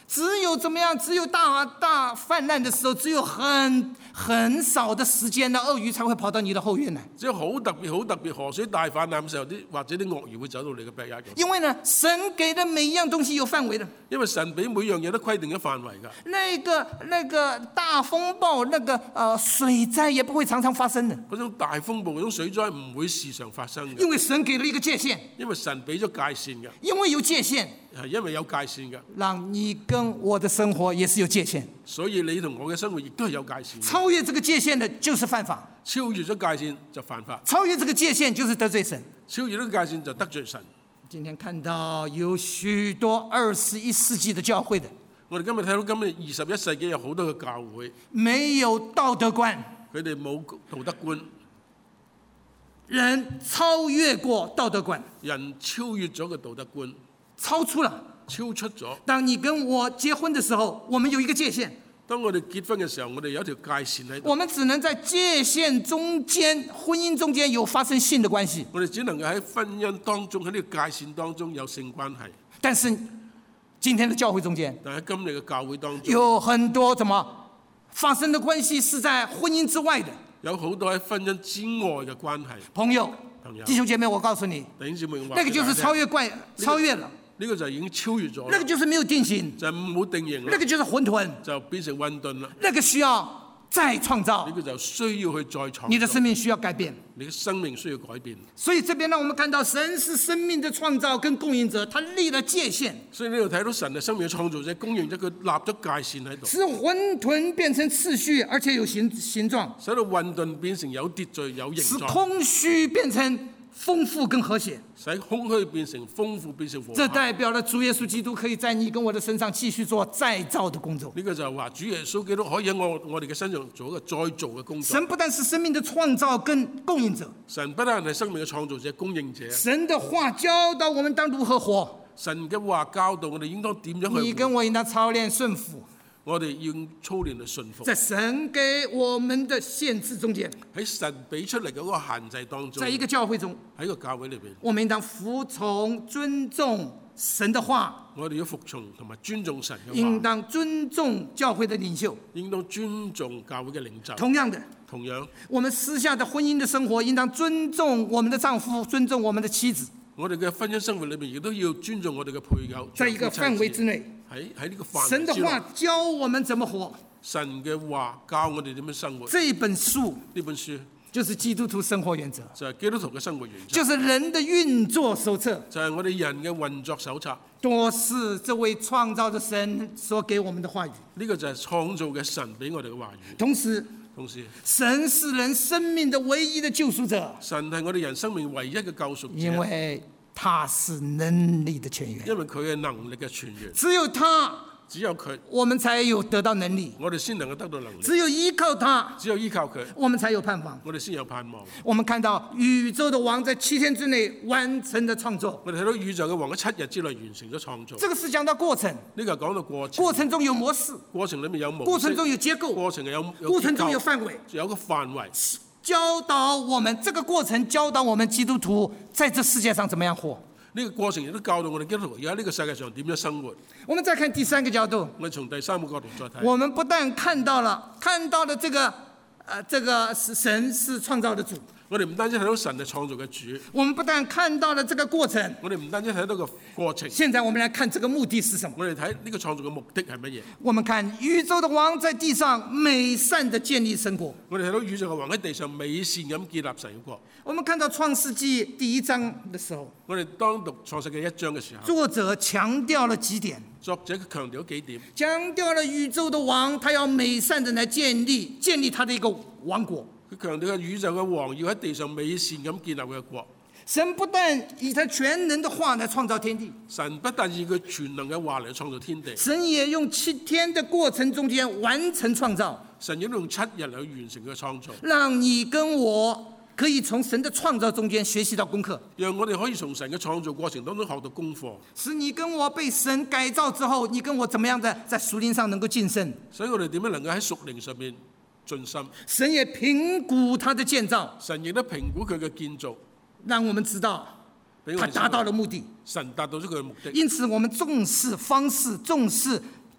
只有怎么样？只有大大泛滥的时候，只有很很少的時間呢，鱷魚才會跑到你的後院來。 即係好特別、好特別河水大泛濫嘅時候，啲或者啲鱷魚會走到你嘅 backyard。 因為呢，神給的每一樣東西有範圍的。 因為神俾每樣嘢都規定咗範圍㗎。 那個那個大風暴，那個呃水災也不會常常發生的。 嗰種大風暴、嗰種水災唔會時常發生嘅。 因為神給了一個界限。 因為神俾咗界線嘅。 因為有界限。 係因為有界線嘅。 讓你跟我的生活也是有界限。 所以你同我嘅生活亦都係有界線。 超越這個界限的，就是犯法。 超越咗界線就犯法。 超越這個界限就是得罪神。 超越呢個界線就得罪神。 今天看到有許多二十一世紀的教會的， 我哋今日睇到今日二十一世紀有好多嘅教會， 沒有道德觀， 佢哋冇道德觀， 人超越過道德觀， 人超越咗個道德觀， 超出了， 超出咗。 當你跟我結婚的時候，我們有一個界限。 當我哋結婚嘅時候，我哋有一條界線喺度。 我們只能在界限中間，婚姻中間有發生性的關係。 我哋只能夠喺婚姻當中，喺呢個界線當中有性關係。 但是今天的教會中間， 但喺今日嘅教會當中， 有很多怎麼發生的關係是在婚姻之外的。 有好多喺婚姻之外嘅關係。 朋友， 朋友， 弟兄姐妹，我告訴你， 弟兄姊妹， 那個就是超越怪，超越了。 呢個就已經超越咗， 那個就是沒有定型， 就冇定型， 那個就是混沌， 就變成混沌啦。 那個需要再創造， 呢個就需要去再創造。 你的生命需要改變， 你嘅生命需要改變。 所以這邊讓我們看到神是生命的創造跟供應者，他立了界限。 所以呢度睇到神係生命嘅創造者、供應者，佢立咗界線喺度， 使混沌變成次序，而且有形形狀， 使到混沌變成有秩序、有形狀， 使空虛變成豐富跟和諧， 使空虛變成豐富，變成和諧。 這代表了主耶穌基督可以在你跟我的身上繼續做再造的工作。 呢個就係話主耶穌基督可以喺我我哋嘅身上做一個再造嘅工作。 神不但是生命的創造跟供應者， 神不但係生命嘅創造者、供應者。 神的話教導我們當如何活。 神嘅話教導我哋應當點樣去活。 你跟我應當操練順服。 我哋要操練去順服， 在神給我們的限制中間， 喺神俾出嚟嗰個限制當中， 在一個教會中， 喺個教會裏邊， 我們應當服從、尊重神的話。 我哋要服從同埋尊重神嘅話， 應當尊重教會的領袖， 應當尊重教會嘅領袖。 同樣的， 同樣， 我們私下的婚姻的生活，應當尊重我們的丈夫，尊重我們的妻子。 我哋嘅婚姻生活裏面亦都要尊重我哋嘅配偶， 在一個範圍之內。 喺喺呢個範圍之內， 神的話教我們怎麼活。 神嘅話教我哋點樣生活。 這一本書， 呢本書就是基督徒生活原則， 就係基督徒嘅生活原則， 就是人的運作手冊， 就係我哋人嘅運作手冊， 都是這位創造的神所給我們的話語。 呢個就係創造嘅神俾我哋嘅話語。 同時， 同時， 神是人生命的唯一的救贖者。 神係我哋人生命唯一嘅救贖者， 因為他是能力的泉源， 因為佢係能力嘅泉源， 只有他， 只有佢， 我們才有得到能力， 我哋先能夠得到能力。 只有依靠他， 只有依靠佢， 我們才有盼望， 我哋先有盼望。 我們看到宇宙的王在七天之內完成的創作， 我哋睇到宇宙嘅王喺七日之內完成咗創造。 這個是講到過程， 呢個係講到過程， 過程中有模式， 過程裡面有模式， 過程中有結構， 過程有有過程中有範圍， 有個範圍教導我們這個過程，教導我們基督徒在這世界上怎麼樣活。 呢個過程亦都教導我哋基督徒而家呢個世界上點樣生活。 我們再看第三個角度， 我哋從第三個角度再睇。 我們不但看到了，看到了這個，呃，這個神是創造的主。 我哋唔單止睇到神係創造嘅主， 我們不但看到了這個過程， 我哋唔單止睇到個過程。 現在我們來看這個目的是什麼？ 我哋睇呢個創造嘅目的係乜嘢？ 我們看宇宙的王在地上美善地建立神國。 我哋睇到宇宙嘅王喺地上美善咁建立神嘅國。 我們看到創世紀第一章的時候， 我哋當讀創世記一章嘅時候， 作者強調了幾點。 作者強調幾點？ 強調了宇宙的王，他要美善地來建立建立他的一個王國。 佢強調嘅宇宙嘅王要喺地上美善咁建立佢嘅國。 神不但以他全能的話來創造天地， 神不但以佢全能嘅話嚟創造天地， 神也用七天的過程中間完成創造。 神亦都用七日嚟完成佢嘅創造， 讓你跟我可以從神的創造中間學習到功課， 讓我哋可以從神嘅創造過程當中學到功課， 使你跟我被神改造之後，你跟我怎麼樣的在屬靈上能夠晉升。 所以我哋點樣能夠喺屬靈上面進深？ 神也評估他的建造， 神亦都評估佢嘅建造， 讓我們知道他達到了目的。 神達到咗佢嘅目的。 因此，我們重視方式，重視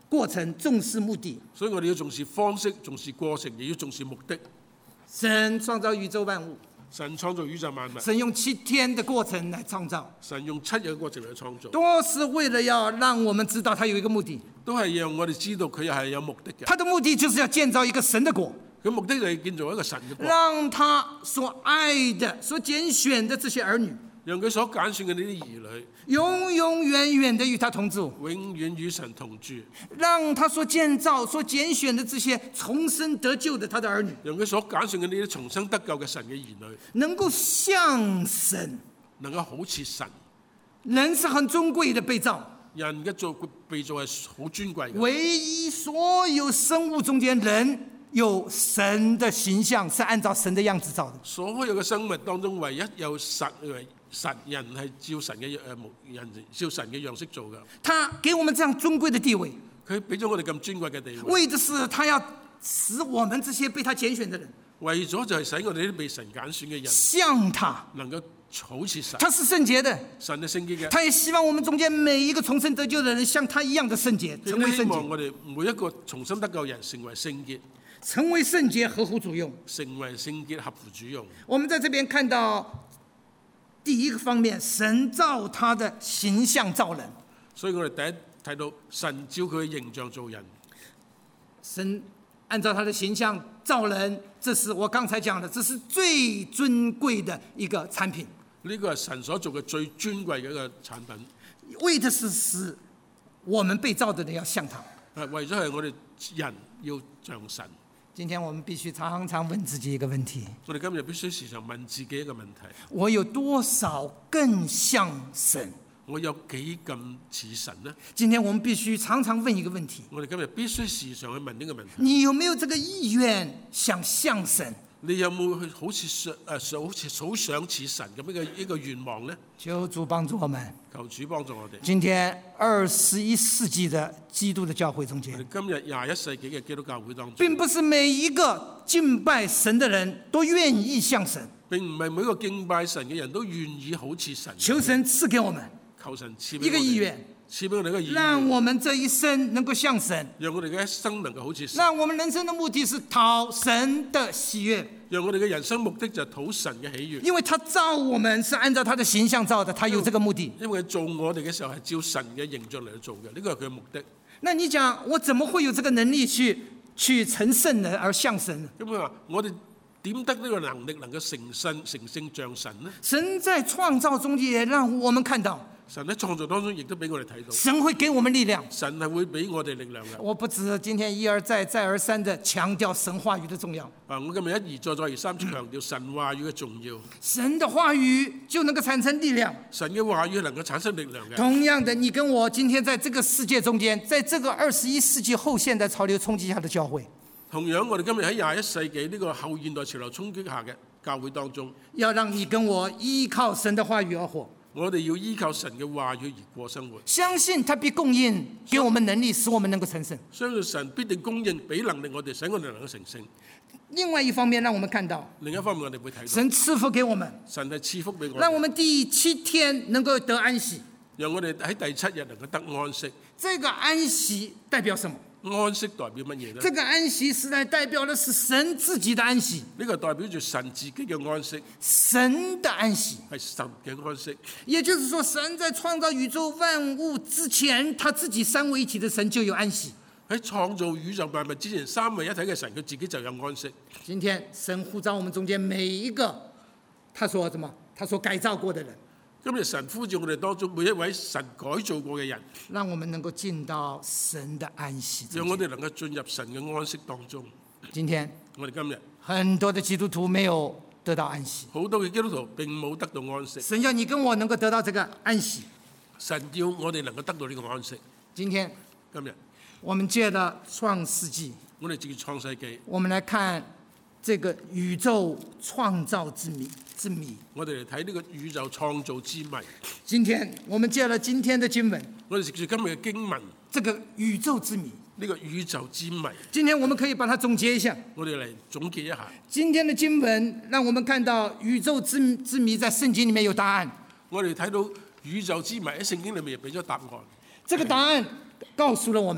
过程，重视目的。 所以我哋要重視方式，重視過程，亦要重視目的。 神創造宇宙萬物， 神創造宇宙萬物， 神用七天的過程來創造， 神用七日嘅過程嚟創造， 都是為了要讓我們知道他有一個目的。 都係讓我哋知道佢又係有目的嘅。 他的目的就是要建造一個神的國， 佢目的就係建造一個神嘅國， 讓他所愛的、所揀選的這些兒女， 讓佢所揀選嘅呢啲兒女， 永永遠遠的與他同住， 永遠與神同住， 讓他所建造、所揀選的這些重生得救的他的兒女， 讓佢所揀選嘅呢啲重生得救嘅神嘅兒女， 能夠像神。 能夠好似神。 人是很尊貴的被造， 人嘅做被造係好尊貴嘅， 唯一所有生物中間，人有神的形象，是按照神的樣子造的。 所有嘅生物當中，唯一有神神人係照神嘅誒模人照神嘅樣式做嘅。 他給我們這樣尊貴的地位， 佢俾咗我哋咁尊貴嘅地位， 為的是他要使我們這些被他揀選的人， 為咗就係使我哋啲被神揀選嘅人像他， 能夠好似神。 他是聖潔的， 神係聖潔嘅， 他也希望我們中間每一個重生得救的人像他一樣的聖潔，成為聖希望潔， 我哋每一個重生得救人成為聖潔， 成為聖潔合乎主用。 成為聖潔合乎主用。 我們在這邊看到第一個方面，神照他的形象造人。 所以我哋第一睇到神照佢嘅形象做人， 神按照他的形象造人，這是我剛才講的，這是最尊貴的一個產品。 呢個係神所做嘅最尊貴嘅一個產品， 為的是使我們被造的人要像他。 係為咗係我哋人要像神。 今天我們必須常常問自己一個問題： 我哋今日必須時常問自己一個問題： 我有多少更像神？ 我有幾咁似神呢？ 今天我們必須常常問一個問題： 我哋今日必須時常去問呢個問題。 你有沒有這個意願想像神？ 你有冇去好似想誒好似好想似神咁樣嘅一個願望呢？ 求主幫助我們。 求主幫助我哋。 今天二十一世紀的基督的教會中我間哋，今日廿一世紀嘅基督教會當中， 並不是每一個敬拜神的人都願意像神。 並唔係每個敬拜神嘅人都願意好似神。 求神賜給我們求神賜俾一個意願， 賜俾我哋一個意願， 讓我們這一生能夠像神， 讓我哋嘅一生能夠好似神。 讓我們人生的目的是討神的喜悅， 讓我哋嘅人生目的就係討神嘅喜悅。 因為他造我們是按照他的形象造的，他有這個目的。 因為做我哋嘅時候係照神嘅形象嚟做嘅，呢個係佢嘅目的。 那你講我怎麼會有這個能力去去成聖人而像神呢？ 咁佢話我哋點得呢個能力能夠成聖成聖像神呢？ 神在創造中也讓我們看到， 神喺創造當中亦都俾我哋睇到， 神會給我們力量。 神係會俾我哋力量嘅。 我不止今天一而再、再而三地強調神話語的重要。 啊！我今日一而再、再而三強調神話語嘅重要。 神的話語就能夠產生力量。 神嘅話語能夠產生力量嘅。 同樣的，你跟我今天在這個世界中間，在這個二十一世紀後現代潮流衝擊下的教會， 同樣，我哋今日喺廿一世紀呢個後現代潮流衝擊下嘅教會當中， 要讓你跟我依靠神的話語而活。 我哋要依靠神嘅話語而過生活， 相信他必供應給我們能力，使我們能夠成聖。 相信神必定供應俾能力我哋，使我哋能夠成聖。 另外一方面，讓我們看到另一方面，我哋會睇到神賜福給我們， 神係賜福俾我哋， 讓我們第七天能夠得安息。 讓我哋喺第七日能夠得安息。 這個安息代表什麼？ 安息代表乜嘢呢？ 這個安息實在代表的是神自己的安息。 呢個代表住神自己嘅安息， 神的安息係神嘅安息。 也就是說，神在創造宇宙萬物之前，他自己三位一體的神就有安息。 喺創造宇宙萬物之前，三位一體嘅神佢自己就有安息。 今天神呼召我們中間每一個，他說什麼？他說改造過的人。 今日神呼召我哋當中每一位神改造過嘅人， 讓我們能夠進到神的安息中間， 讓我哋能夠進入神嘅安息當中。 今天我哋今日很多的基督徒沒有得到安息， 好多嘅基督徒並冇得到安息。 神要你跟我能夠得到這個安息。 神要我哋能夠得到呢個安息。 今天今日我們借了創世紀， 我哋接住創世紀， 我們來看這個宇宙創造之謎之謎。 我哋嚟睇呢個宇宙創造之謎。 今天我們借了今天的經文， 我哋藉住今日嘅經文， 這個宇宙之謎， 呢個宇宙之謎， 今天我們可以把它總結一下。 我哋嚟總結一下。 今天的經文讓我們看到宇宙之之謎在聖經裡面有答案。 我哋睇到宇宙之謎喺聖經裡面俾咗答案。 這個答案告訴了我們， 呢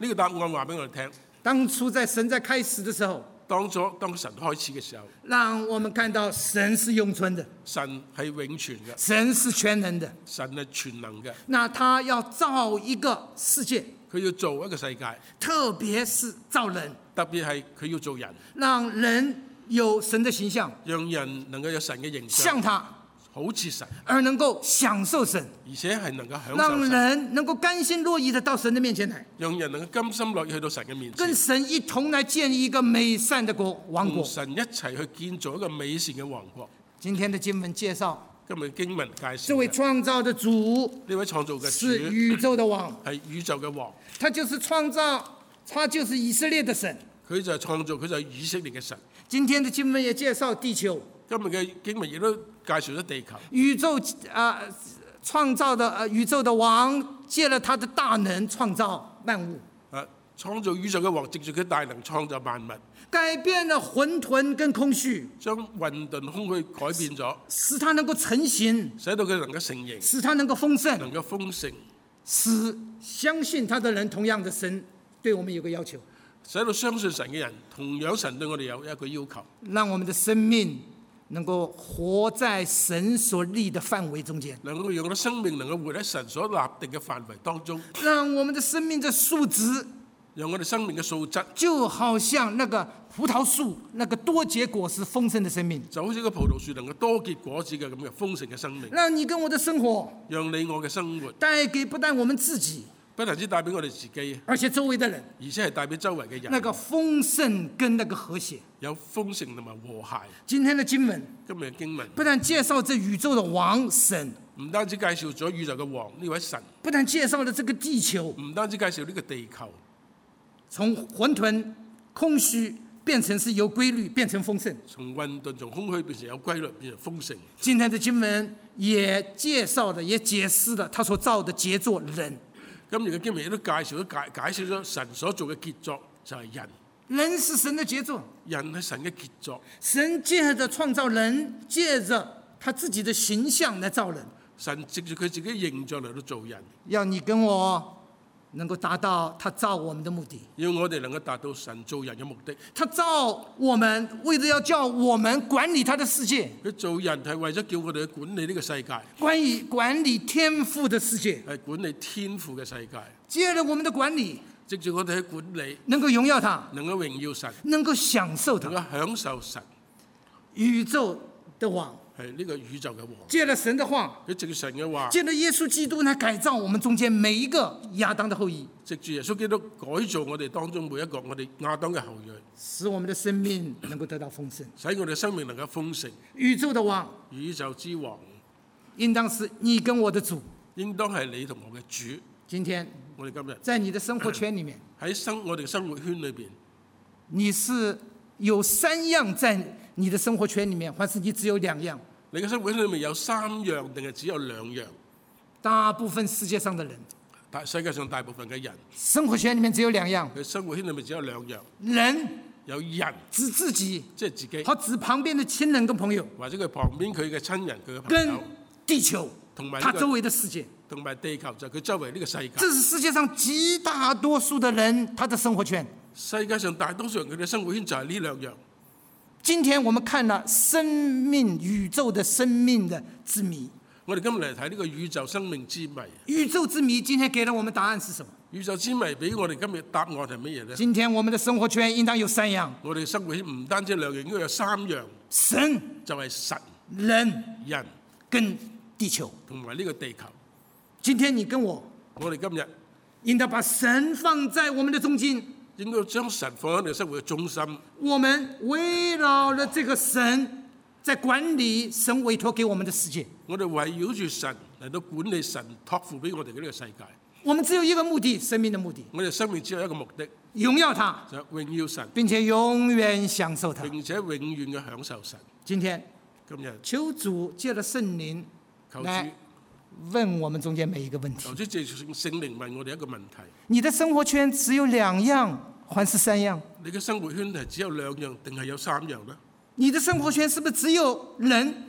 呢個答案話俾我哋聽。 當初在神在開始的時候， 當咗當神開始嘅時候， 讓我們看到神是永存的， 神係永存嘅， 神是全能的， 神係全能嘅。 那他要造一個世界， 佢要做一個世界， 特別是造人， 特別係佢要做人， 讓人有神的形象， 讓人能夠有神嘅形象， 像他， 好似神， 而能夠享受神， 而且係能夠享受讓神， 人能夠甘心樂意的到神的面前來， 讓人能夠甘心樂意去到神嘅面前， 跟神一同來建立一個美善的國王國。 同神一齊去建造一個美善嘅王國。 今天的經文介紹， 今日經文介紹這位創造的主呢位創造嘅是主宇宙的王， 係宇宙嘅王， 他就是創造，他就是以色列的神。 佢就係創造，佢就係以色列嘅神。 今天的經文也介紹地球， 今日嘅經文亦都介紹咗地球， 宇宙啊、呃、創造的、呃、宇宙的王借了他的大能創造萬物， 啊，創造宇宙嘅王藉住佢大能創造萬物， 改變了混沌跟空虛， 將混沌空虛改變咗， 使它能夠成型， 使到佢能夠成形， 使它能夠豐盛， 能夠豐盛， 使相信他的人同樣的神對我們有個要求， 使到相信神嘅人，同樣神對我哋有一個要求， 讓我們的生命能夠活在神所立的範圍中間， 能夠讓我哋生命能夠活喺神所立定嘅範圍當中， 讓我們的生命的素質讓我哋生命嘅素質就好像那個葡萄樹那個多結果實豐盛的生命， 就好似個葡萄樹能夠多結果子嘅咁嘅豐盛嘅生命， 讓你跟我的生活讓你我嘅生活帶給不但我們自己， 不單止帶俾我哋自己， 而且周圍的人而且係帶俾周圍嘅人， 那個豐盛跟那個和諧。 有豐盛同埋和諧。 今天的經文今日嘅經文不但介紹這宇宙的王神， 唔單止介紹咗宇宙嘅王呢位神， 不但介紹了這個地球唔單止介紹呢個地球， 從混沌空虛變成是有規律，變成豐盛。 從混沌從空虛變成有規律，變成豐盛。 今天的經文也介紹的，也解釋了他所造的傑作人。 今日嘅經文亦都介紹咗解解釋咗神所做嘅傑作就係人。 人是神的傑作， 人係神嘅傑作。 神借着創造人，借着他自己的形象來造人。 神藉住佢自己形象嚟到做人， 要你跟我能夠達到他造我們的目的。 要我哋能夠達到神做人嘅目的。 他造我們，為了要叫我們管理他的世界。 佢做人係為咗叫我哋去管理呢個世界， 關於管理天父的世界， 係管理天父嘅世界。 借了我們的管理， 藉住我哋去管理， 能夠榮耀他， 能夠榮耀神， 能夠享受他。 能夠享受神。 宇宙的王係呢個宇宙嘅王， 借了神的話， 佢藉住神嘅話， 借了耶穌基督來改造我們中間每一個亞當的後裔， 藉住耶穌基督改造我哋當中每一個我哋亞當嘅後裔， 使我們的生命能夠得到豐盛。 使我哋嘅生命能夠豐盛。 宇宙的王宇宙之王應當是你跟我的主。 應當係你同我嘅主。 今天我哋今日在你的生活圈裡面， 喺生我哋嘅生活圈裏邊， 你是有三樣在你的生活圈裡面，還是你只有兩樣？ 你嘅生活圈裏面有三樣定係只有兩樣？ 大部分世界上的人， 大世界上大部分嘅人， 生活圈裡面只有兩樣。 佢生活圈裏面只有兩樣， 人有人指自己， 即係自己， 和指旁邊的親人跟朋友， 或者佢旁邊佢嘅親人佢嘅朋跟友， 地球， 同埋呢個他周圍的世界。 同埋地球就係佢周圍呢個世界。 這是世界上極大多數的人他的生活圈。 世界上大多數人佢嘅生活圈就係呢兩樣。 今天我們看了生命宇宙的生命的之謎。 我哋今日嚟睇呢個宇宙生命之謎。 宇宙之謎今天給了我們答案是什麼？ 宇宙之謎俾我哋今日答案係乜嘢呢？ 今天我們的生活圈應當有三樣。 我哋生活圈唔單止兩樣，應該有三樣。 神就係神、 人、 人跟地球， 同埋呢個地球。 今天你跟我， 我哋今日應當把神放在我們的中心。 應該將神放喺我哋生活嘅中心。 我們圍繞了這個神，在管理神委託給我們的世界。 我哋圍繞住神嚟到管理神託付俾我哋嘅呢個世界。 我們只有一個目的，生命的目的。 我哋生命只有一個目的， 榮耀他， 就係榮耀神， 並且永遠享受他。 並且永遠嘅享受神。 今天， 今日求主借着聖靈求主來問我們中間每一個問題。 求主借住聖靈問我哋一個問題： 你的生活圈只有兩樣，還是三樣？ 你嘅生活圈係只有兩樣，定係有三樣呢？ 你的生活圈是不是只有人？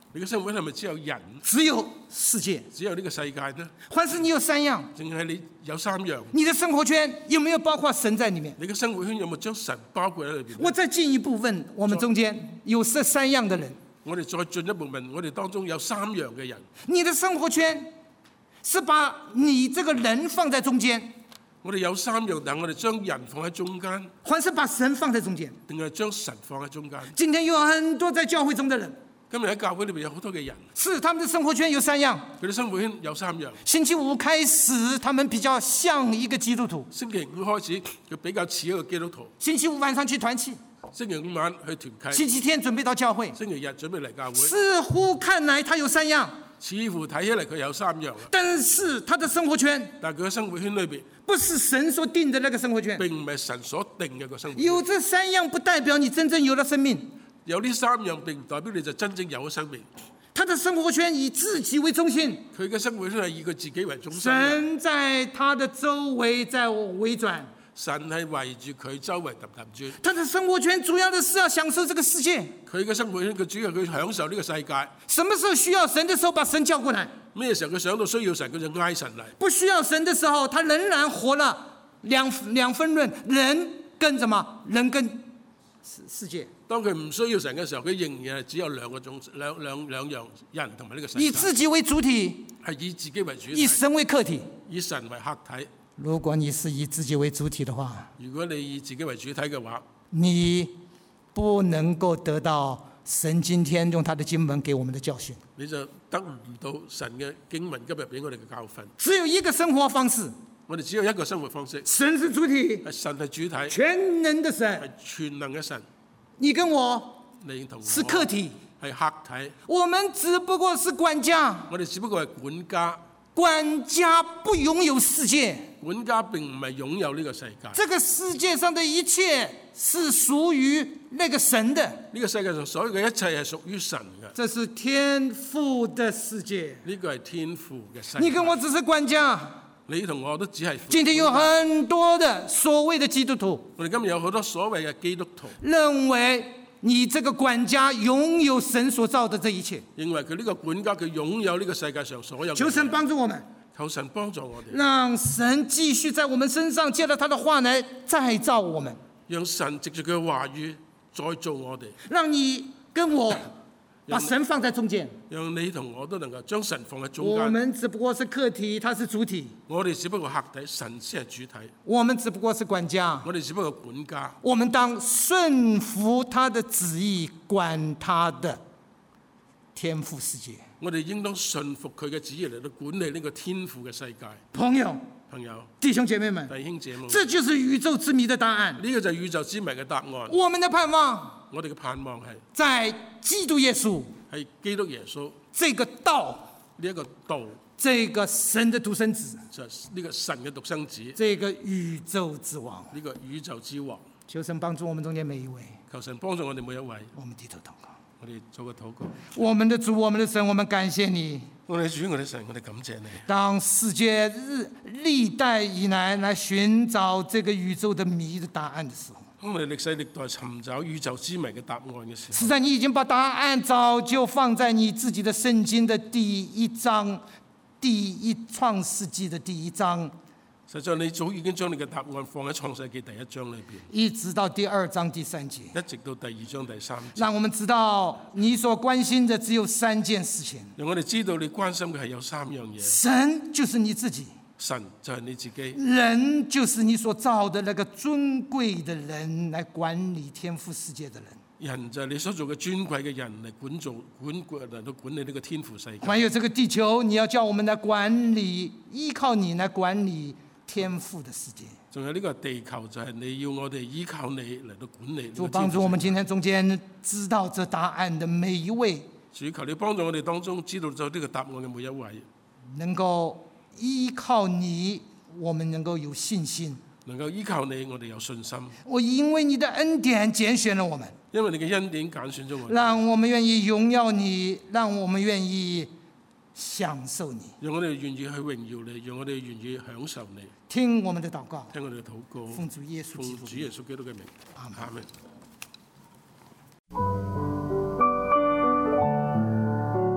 你嘅生活係咪只有人， 只有世界？ 只有呢個世界呢？ 還是你有三樣？ 淨係你有三樣？ 你的生活圈有沒有包括神在裡面？ 你嘅生活圈有冇將神包括喺裏邊？ 我再進一步問，我們中間有這三樣的人， 我哋再進一步問，我哋當中有三樣嘅人， 你的生活圈是把你這個人放在中間， 我哋有三樣，但我哋將人放喺中間， 還是把神放在中間？ 定係將神放喺中間？ 今天有很多在教會中的人， 今日喺教會裏邊有好多嘅人， 是他們的生活圈有三樣。 佢哋生活圈有三樣。 星期五開始，他們比較像一個基督徒。 星期五開始，佢比較似一個基督徒。 星期五晚上去團契， 星期五晚去團契， 星期天準備到教會， 星期日準備嚟教會。 似乎看來他有三樣， 似乎睇起嚟佢有三樣， 但是他的生活圈， 但係佢嘅生活圈裏邊， 不是神所定的那個生活圈。 並唔係神所定嘅個生活圈。 有這三樣不代表你真正有了生命。 有呢三樣並唔代表你就真正有咗生命。 他的生活圈以自己為中心， 佢嘅生活圈係以佢自己為中心。 神在他的周圍在圍轉， 神係圍住佢周圍揼揼轉。 他的生活圈主要的是要享受這個世界。 佢嘅生活圈佢主要佢享受呢個世界。 什麼時候需要神的時候，把神叫過來； 咩時候佢想到需要神，佢就嗌神嚟。 不需要神的時候，他仍然活了兩兩分論，人跟什麼？人跟世世界。 當佢唔需要神嘅時候，佢仍然係只有兩個種兩兩兩樣人同埋呢個世界。 以自己為主體， 係以自己為主體， 以神為客體， 以神為客體。 如果你是以自己為主體的話， 如果你以自己為主體嘅話， 你不能夠得到神今天用他的經文給我們的教訓， 你就得唔到神嘅經文今日俾我哋嘅教訓。 只有一個生活方式， 我哋只有一個生活方式， 神是主體， 係神係主體， 全能的神， 係全能嘅神。 你跟我你同我是客體， 係客體， 我們只不過是管家。 我哋只不過係管家。 管家不擁有世界， 管家並唔係擁有呢個世界。 這個世界上的一切是屬於那個神的。 呢個世界上所有嘅一切係屬於神嘅。 這是天父的世界。 呢個係天父嘅世界。 你跟我只是管家。 你同我都只係。 今天有很多的所謂的基督徒， 我哋今日有好多所謂嘅基督徒， 認為你這個管家擁有神所造的這一切， 認為佢呢個管家佢擁有呢個世界上所有嘅。 求神幫助我們， 求神幫助我哋， 讓神繼續在我們身上借着他的話來再造我們， 讓神藉住佢嘅話語再造我哋， 讓你跟我把神放在中間， 讓你同我都能夠將神放喺中間。 我們只不過是客體，他是主體。 我哋只不過客體，神先係主體。 我們只不過是管家， 我哋只不過管家。 我們當順服他的旨意，管他的天父世界。 我哋應當順服佢嘅旨意嚟到管理呢個天父嘅世界。 朋友， 朋友， 弟兄姐妹們， 弟兄姐妹， 這就是宇宙之謎的答案。 呢個就係宇宙之謎嘅答案。 我們的盼望， 我哋嘅盼望係在基督耶穌， 係基督耶穌這個道， 呢一個道， 這個神的獨生子， 就係呢個神嘅獨生子， 這個宇宙之王， 呢個宇宙之王。 求神幫助我們中間每一位， 求神幫助我哋每一位。 我們低頭禱告。 我哋做個禱告。 我們的主，我們的神，我們感謝你。 我哋主，我哋神，我哋感謝你。 當世界日歷代以來來尋找這個宇宙的謎的答案的時候， 當我哋歷世歷代尋找宇宙之謎嘅答案嘅時候， 實在你已經把答案早就放在你自己的聖經的第一章，第一創世紀的第一章。 實在你早已經將你嘅答案放喺創世記第一章裏邊， 一直到第二章第三節， 一直到第二章第三節， 讓我們知道你所關心的只有三件事情。 讓我哋知道你關心嘅係有三樣嘢。 神就是你自己， 神就係你自己， 人就是你所造的那個尊貴的人，來管理天父世界的人。 人就係你所做嘅尊貴嘅人嚟管做管管嚟到管理呢個天父世界。 還有這個地球，你要叫我們來管理，依靠你來管理天父的世界。 仲有呢個地球，就係你要我哋依靠你嚟到管理。 主幫助我們今天中間知道這答案的每一位， 主求你幫助我哋當中知道咗呢個答案嘅每一位， 能夠依靠你，我們能夠有信心。 能夠依靠你，我哋有信心。 我因為你的恩典揀選了我們， 因為你嘅恩典揀選咗我哋， 讓我們願意榮耀你，讓我們願意享受你， 讓我哋願意去榮耀你，讓我哋願意享受你。 聽我們的禱告， 聽我哋嘅禱告， 奉主耶穌基督奉主耶穌基督嘅名， 阿們。 阿們。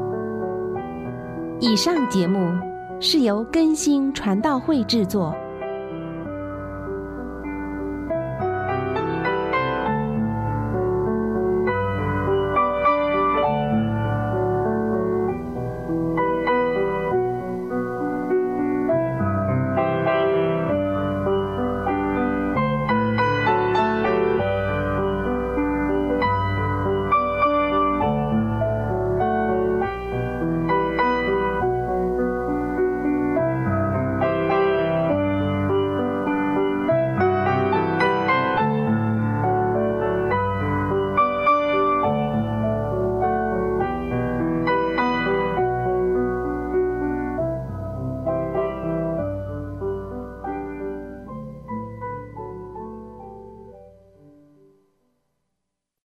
以上节目是由更新传道会制作，